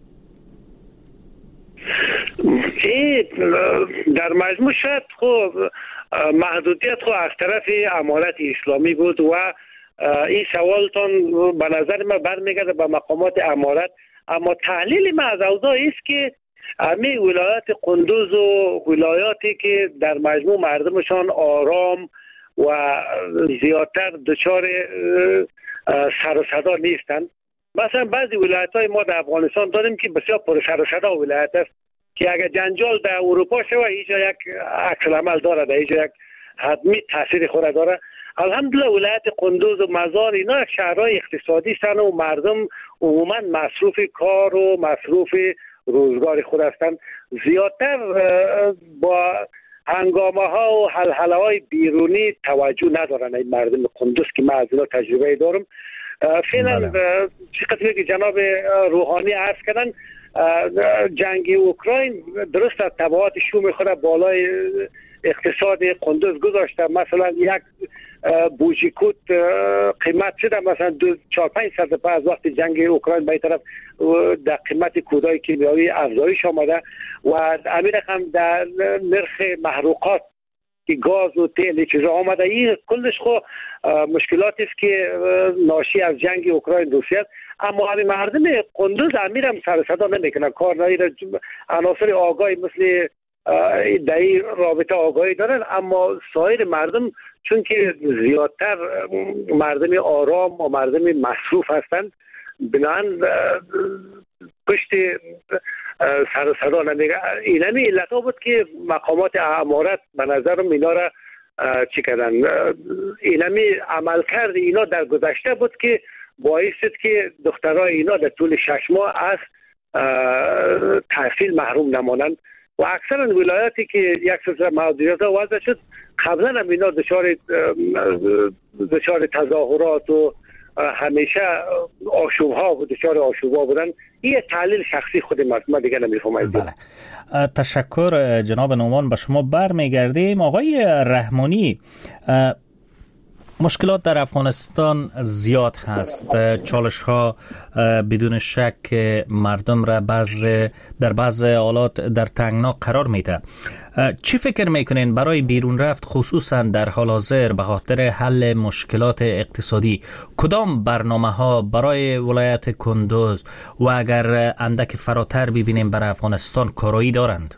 در مجموع شاید خب محدودیت خب از طرف امارت اسلامی بود و این سوالتان به نظر من برمیگرده به مقامات امارت، اما تحلیل من از اوضاع است که همه ولایت کندوز و ولایاتی که در مجموع مردمشان آرام و زیادتر دچار سر و صدا نیستند. مثلا بعضی ولایت‌های ما در افغانستان داریم که بسیار پر سر و صدا ولایت است که اگر جنجال در اروپا شود اینجا یک عکس العمل داره، در اینجا یک حتمی تاثیر خود داره. الحمدلله ولایت کندوز و مزار اینا شهرهای اقتصادی هستند و مردم عموما مصروف کار و مصروف روزگار خود هستند، زیادتر با هنگامه ها و حلحله های بیرونی توجه ندارن این مردم کندوز که من از اینا تجربه دارم. فعلا چقدر که جناب روحانی عرض کردن جنگ اوکراین درست از تبعات شوم خود بالای اقتصاد کندوز گذاشته. مثلا یک بوجیکوت قیمت شده مثلا دو چهار پنج صد از وقت جنگ اوکراین به این طرف در قیمت کودای کیمیایی افزایش آمده و امیر هم در نرخ محروقات که گاز و تیل چیزا آمده. این کلش خو مشکلاتی است که ناشی از جنگ اوکراین روسیه است، اما همین مردم کندوز امیر هم سر صدا نمیکنن، کار نایره عناصر آگاهی مثل در این رابطه آگاهی دارن، اما سایر مردم چون که زیادتر مردم آرام و مردم مصروف هستند بنابراین پشت سر و صدا نمیگه. این همی علتا بود که مقامات امارت به نظرم اینا را چی کردن، این همی عمل کرد اینا در گذشته بود که باعث شد که دخترای اینا در طول شش ماه از تحصیل محروم نمانند و اکثرا ولایاتی که یک سلسله محدودیت وضع شد قبلا هم اینا دچار دچار تظاهرات و همیشه آشوب‌ها و دچار آشوب‌ها بودن. این تحلیل شخصی خود ما دیگه نمی‌فهمم. بله. تشکر جناب نعمان، به شما برمیگردیم. آقای رحمانی، مشکلات در افغانستان زیاد هست، چالش ها بدون شک مردم را بعض در بعض حالات در تنگنا قرار میده. چی فکر میکنین برای بیرون رفت خصوصا در حال حاضر به خاطر حل مشکلات اقتصادی کدام برنامه ها برای ولایت کندوز و اگر اندک فراتر ببینیم برای افغانستان کارایی دارند؟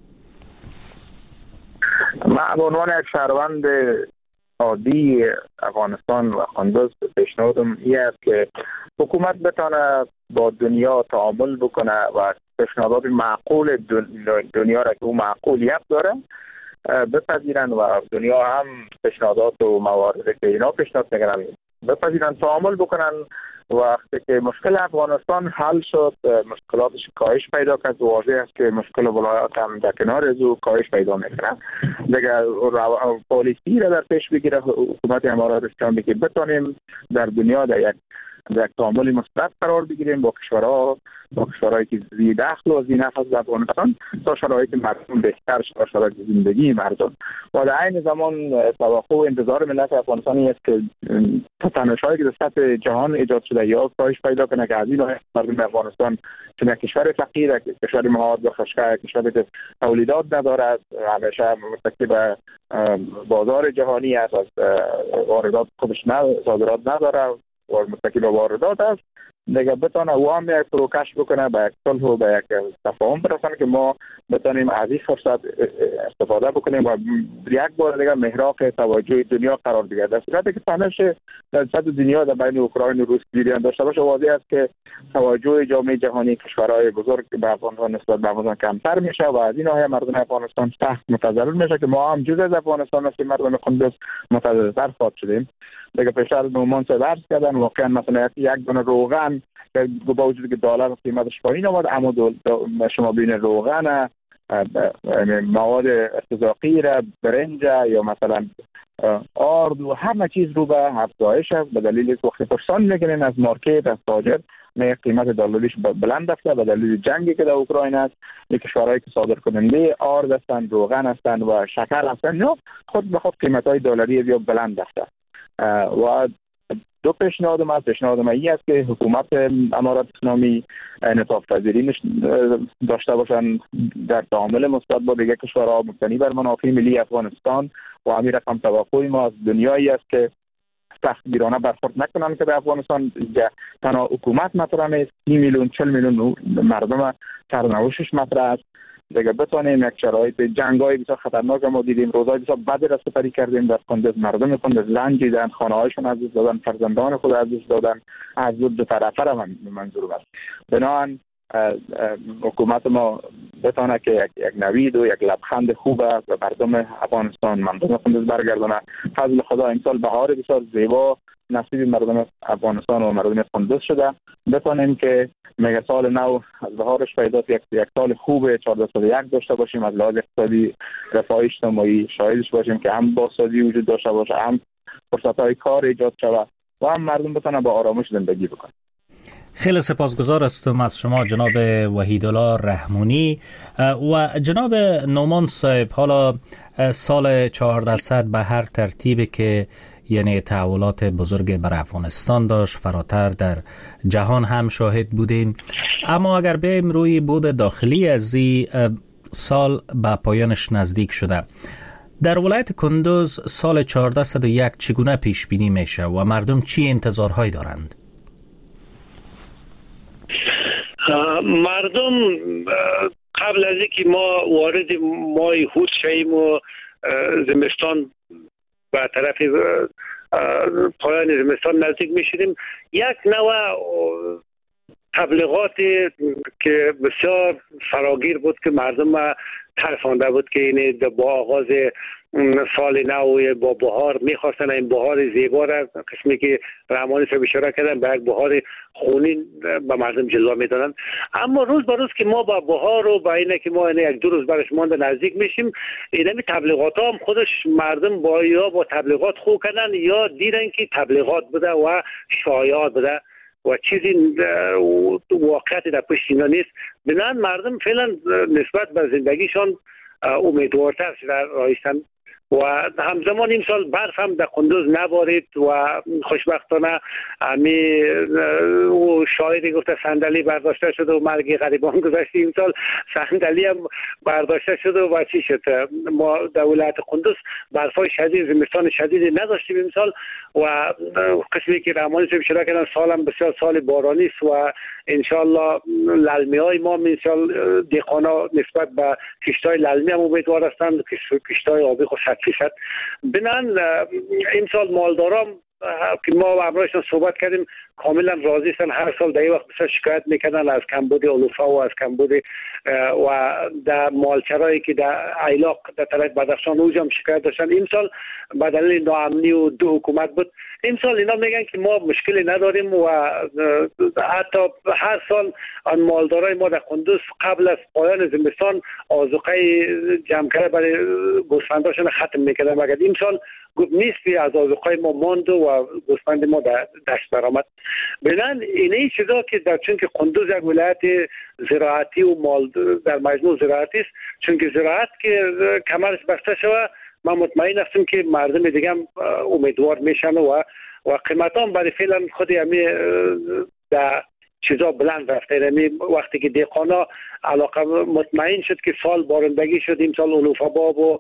من به عنوان یک شهروند عادی افغانستان و کندوز پیشنهادم این است که حکومت بتانه با دنیا تعامل بکنه و پیشنهادات معقول دنیا را که او معقولیت داره بپذیرن و دنیا هم پیشنهادات و موارد که اینا پیشنهاد میکنن بپذیرن، تعامل بکنن. وقتی که مشکل افغانستان حل شد، مشکلاتش کاهش پیدا کرد، واضح است که مشکل ولایات هم در کنار از او کاهش پیدا میکنن. دیگه پالیسی را در پیش بگیره حکومت امارات اسلامی که بتونیم در دنیا در یک در تعامل مثبت قرار بگیریم با کشورها با کشورهایی که ذی دخل و ذی نفع از افغانستان تا شرایط مردم بهتر شد، شرایط زندگی مردم. و در عین زمان توقع و انتظار ملت افغانستانی است که تنش‌هایی که در سطح جهان ایجاد شده یا کاهش پیدا کنه که از این مردم افغانستان چون یک کشور فقیر، کشور مواد و خشکه، کشوری که تولیدات ندارد، همیشه متکی به بازار جهانی است، از واردات خودش نه صادرات نداره و متکی به واردات است، دیگه بتونه او هم یک پروکش بکنه به یک صلح و به یک تفاهم برسن که ما بتونیم از این فرصت استفاده بکنیم و یک بار دیگه محراق توجه دنیا قرار بگیره. در صورتی که تنش در سطح دنیا در بین اوکراین و روسیه جریان داشته باشه، واضح است که توجه جامعه جهانی کشورهای بزرگ به افغانستان نسبت به افغانستان کمتر میشه و از این ناحیه مردم افغانستان سخت متضرر میشه که ما هم جزء از افغانستان هستیم، مردم قندوز متضررتر خواهد شدیم. دیگه پیشتر نومان سه درس کردن، واقعا مثلا یک دونه روغن که با وجودی که دلار قیمتش پایین آمد، اما دول شما بین روغن، مواد استزاقی را، برنج یا مثلا آرد و همه چیز رو به افزایش است به دلیل وقتی پرسان میکنین از مارکت از تاجر نه قیمت دلاریش بلند است به دلیل جنگی که در اوکراین است. یک کشورهایی که صادر کننده آرد هستند، روغن هستند و شکر هستند، نه خود به خود قیمت های دلاری یا بلند است. و دو پیشنهادم است. پیشنهادم این است که حکومت امارات اسلامی انعطاف پذیری داشته باشند در تعامل مثبت با دیگر کشورها مبتنی بر منافع ملی افغانستان و همین رقم توقع ما از دنیایی است که سختگیرانه برخورد نکنند که در افغانستان تنها حکومت مطرح نیست، سی میلیون چهل میلیون مردم سرنوشتش مطرح است. دیگه بتونیم یک شرایط جنگ‌های بسیار خطرناک ما دیدیم، روزهای بسیار بدی را سپری کردیم در قندوز، مردم قندوز رنجیدن، خانه‌هایشون از دست دادن، فرزندان خود از دست دادن، از دو طرفه را منظور است. بنابراین حکومت ما بتونه که یک, یک نوید و یک لبخند خوب به مردم افغانستان، مردم قندوز برگردونه. فضل خدا امسال بهار بسیار زیبا نصیب مردم افغانستان و مردم قندوز شده، بتونیم که میگه سال نو از بهارش پیدا یک یک سال خوب چهارده سال یک داشته باشیم، از لحاظ اقتصادی رفاه اجتماعی شاهدش باشیم که هم بازسازی وجود داشته باشه، هم فرصت‌های کار ایجاد شود و هم مردم بتونن با آرامش زندگی بکنن. خیلی سپاسگزار هستم از شما جناب وحیدالله رحمونی و جناب نومان صاحب. حالا سال چهاردهصد به هر ترتیبی که یعنی تحولات بزرگ بر افغانستان داشت، فراتر در جهان هم شاهد بودیم، اما اگر بیایم روی بود داخلی از این سال به پایانش نزدیک شده، در ولایت کندوز سال چهاردهصد و یک چگونه پیش بینی میشه و مردم چی انتظارهایی دارند؟ مردم قبل از اینکه ما وارد ماه هود شویم و زمستان به طرف پایان زمستان نزدیک میشیم، یک نوع تبلیغات که بسیار فراگیر بود که مردم ترسانده بود که این با آغاز سال نو با بهار میخواستن این بهار زیبا را، قسمی که رحمانی صاحب اشاره کردن به یک بهار خونین به مردم جلوه میدادن. اما روز به روز که ما با بهار و با اینه که ما اینه یک دو روز برش مانده نزدیک میشیم، اینمی تبلیغات هم خودش مردم با یا با تبلیغات خو کردن یا دیدن که تبلیغات بوده و شایعات بوده و چیزی واقعیتی در پشت اینا نیست. بنابراین مردم فعلا نسبت به زندگیشان امیدوارتر شده رایستن و همزمان این سال برف هم در قندوز نبارید و خوشبختانه امی و شاعری گفته صندلی برداشته شده و مرگ غریبان گذشته، این سال صندلی هم برداشته شده و چی شد، ما در ولایت قندوز برفای شدید زمستان شدیدی نداشتیم این سال و قسمی که رحمانی صاحب اشاره کردن سالم بسیار سال بارانی است و انشالله للمی های ما انشالله دهقانا نسبت به کشتای للمی هم امیدوار هستند، کشتای آبی خود صد فیصد. بنان این سال مالداران که ما با امروزشان صحبت کردیم کاملا راضی هستن. هر سال در این وقت بسیار شکایت میکنن از کمبود علوفه و از کمبود و در مالچرایی که در ایلاق در طرف بدخشان اوج هم شکایت داشتن. این سال به دلیل ناامنی و دو حکومت بود. این سال اینا میگن که ما مشکلی نداریم و حتی هر سال آن مالدارای ما در قندوز قبل از پایان زمستان آذوقه جمع کرده برای گوسفنداشون ختم میکردن، مگر این سال نیستی از آذوقه ما ماند و گوسفند ما در دشت برآمد. بنابراین این چیزا که در چون که قندوز یک ولایت زراعتی و مال در مجموع زراعتی است، چون که زراعت که کمرش بسته شود من مطمئن هستم که مردم دیگه هم امیدوار میشن و و قیمت هم برای فعلا خود همی در چیزا بلند رفته. یعنی وقتی که دیقانا علاقه مطمئن شد که سال بارندگی شد، این سال علوفه باب و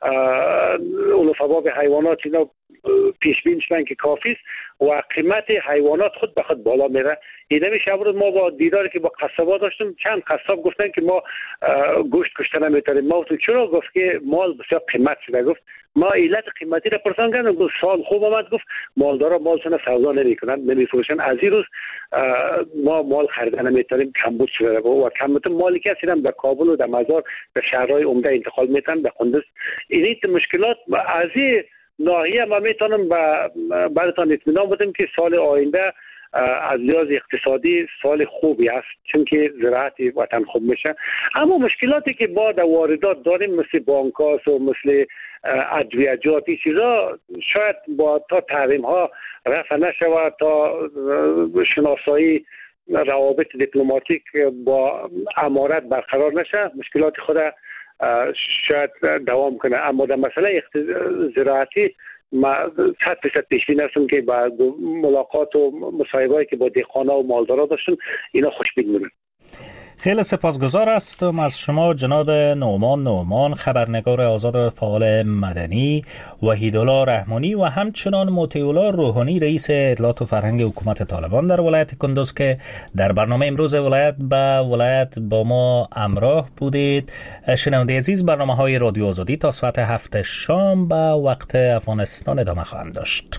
علوفه باب حیوانات اینا پیش بین شدن که کافی است و قیمت حیوانات خود به خود بالا میره. اینا میشه امروز ما با دیداری که با قصابا داشتم، چند قصاب گفتن که ما گوشت کشته نمیتونیم. ما تو چرا؟ گفت که مال بسیار قیمت شده. گفت ما علت قیمتی را پرسان کردم، گفت سال خوب آمد، گفت مالدارا مالشون سودا نمیکنن نمیفروشن، از این روز ما مال خریده نمیتونیم، کمبود شده و کمبود مالی که هستیم در کابل و در مزار به شهرهای عمده انتقال میتن به قندوز. این مشکلات از این ناحیه ما میتونم براتون اطمینان بدم که سال آینده از لحاظ اقتصادی سال خوبی است، چون که زراعت وطن خوب میشه. اما مشکلاتی که با در واردات داریم مثل بانکاس و مثل ادویجات این چیزا شاید با تا تحریم ها رفع نشود، تا شناسایی روابط دیپلماتیک با امارت برقرار نشه، مشکلات خود شاید دوام کنه. اما در مسئله زراعتی ما صد درصد پیش بین هستم که با ملاقات و مصاحبه‌ای که با دهقانا و مالدارا داشتن اینا خوشبین می‌بینن. خیلی سپاسگزار هستم از شما جناب نعمان نعمان، خبرنگار آزاد و فعال مدنی، وحیدالله رحمانی و همچنان مطیع‌الله روحانی رئیس اطلاعات و فرهنگ حکومت طالبان در ولایت کندوز که در برنامه امروز ولایت به ولایت با ما همراه بودید. شنونده عزیز، برنامه‌های رادیو آزادی تا ساعت هفت شام به وقت افغانستان ادامه خواهند داشت.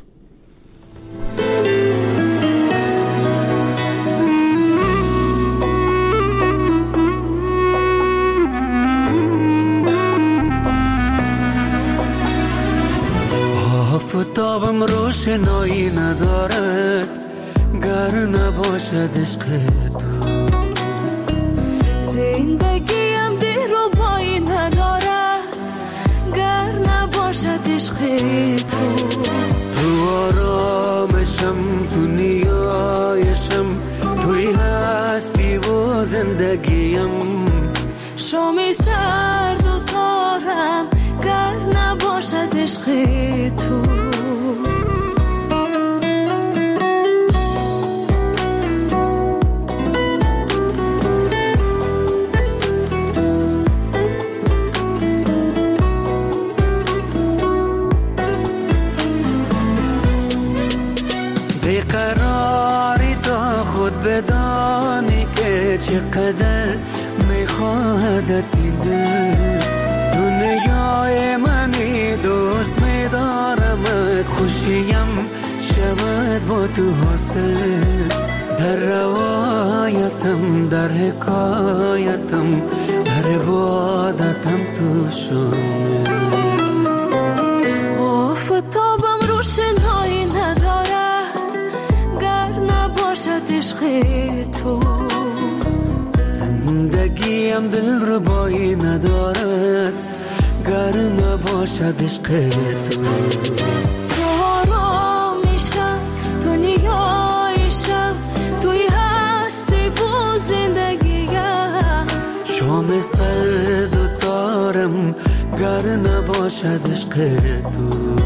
آفتابم روشنایی ندارد گر نباشد عشق تو، زندگیم دلربایی ندارد گر نباشد عشق تو. تو آرامشم، تو نیایشم، توی هستی و زندگیم، شامی سرد و تارم گر نباشد عشق تو. بیقراری تا خود بدانی که چقدر میخواهدت این دل، دنیای منی دوست میدارمت، خوشیم شود با تو حاصل، در روایتم، در حکایتم، در عبادتم تو شامل. آفتابم روشنایی ندارد گر نباشد عشق تو، زندگیم دلربایی ندارد گر نباشد عشق تو. تو آرامیشم، تو نیایشم، توی هستی و زندگیم، شام سرد و تارم گر نباشد عشق تو.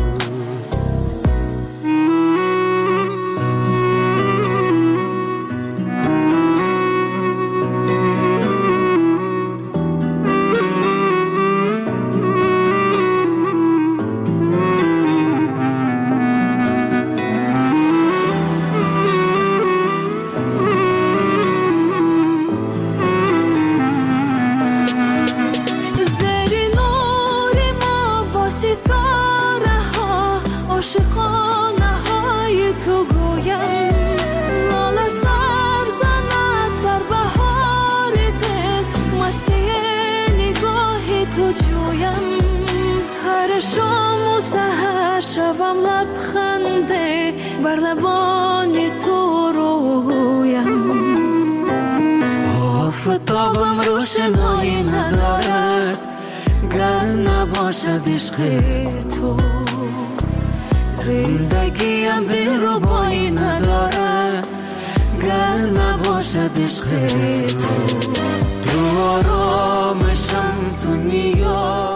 عاشقانه های رویم هر شام و سحر شوم لبخنده بر لبان تو رویم آفتابم روشنایی ندارد گر نباشد عشق تو زندگیم دلربایی ندارد گر نباشد عشق تو تو آرامشم دنیا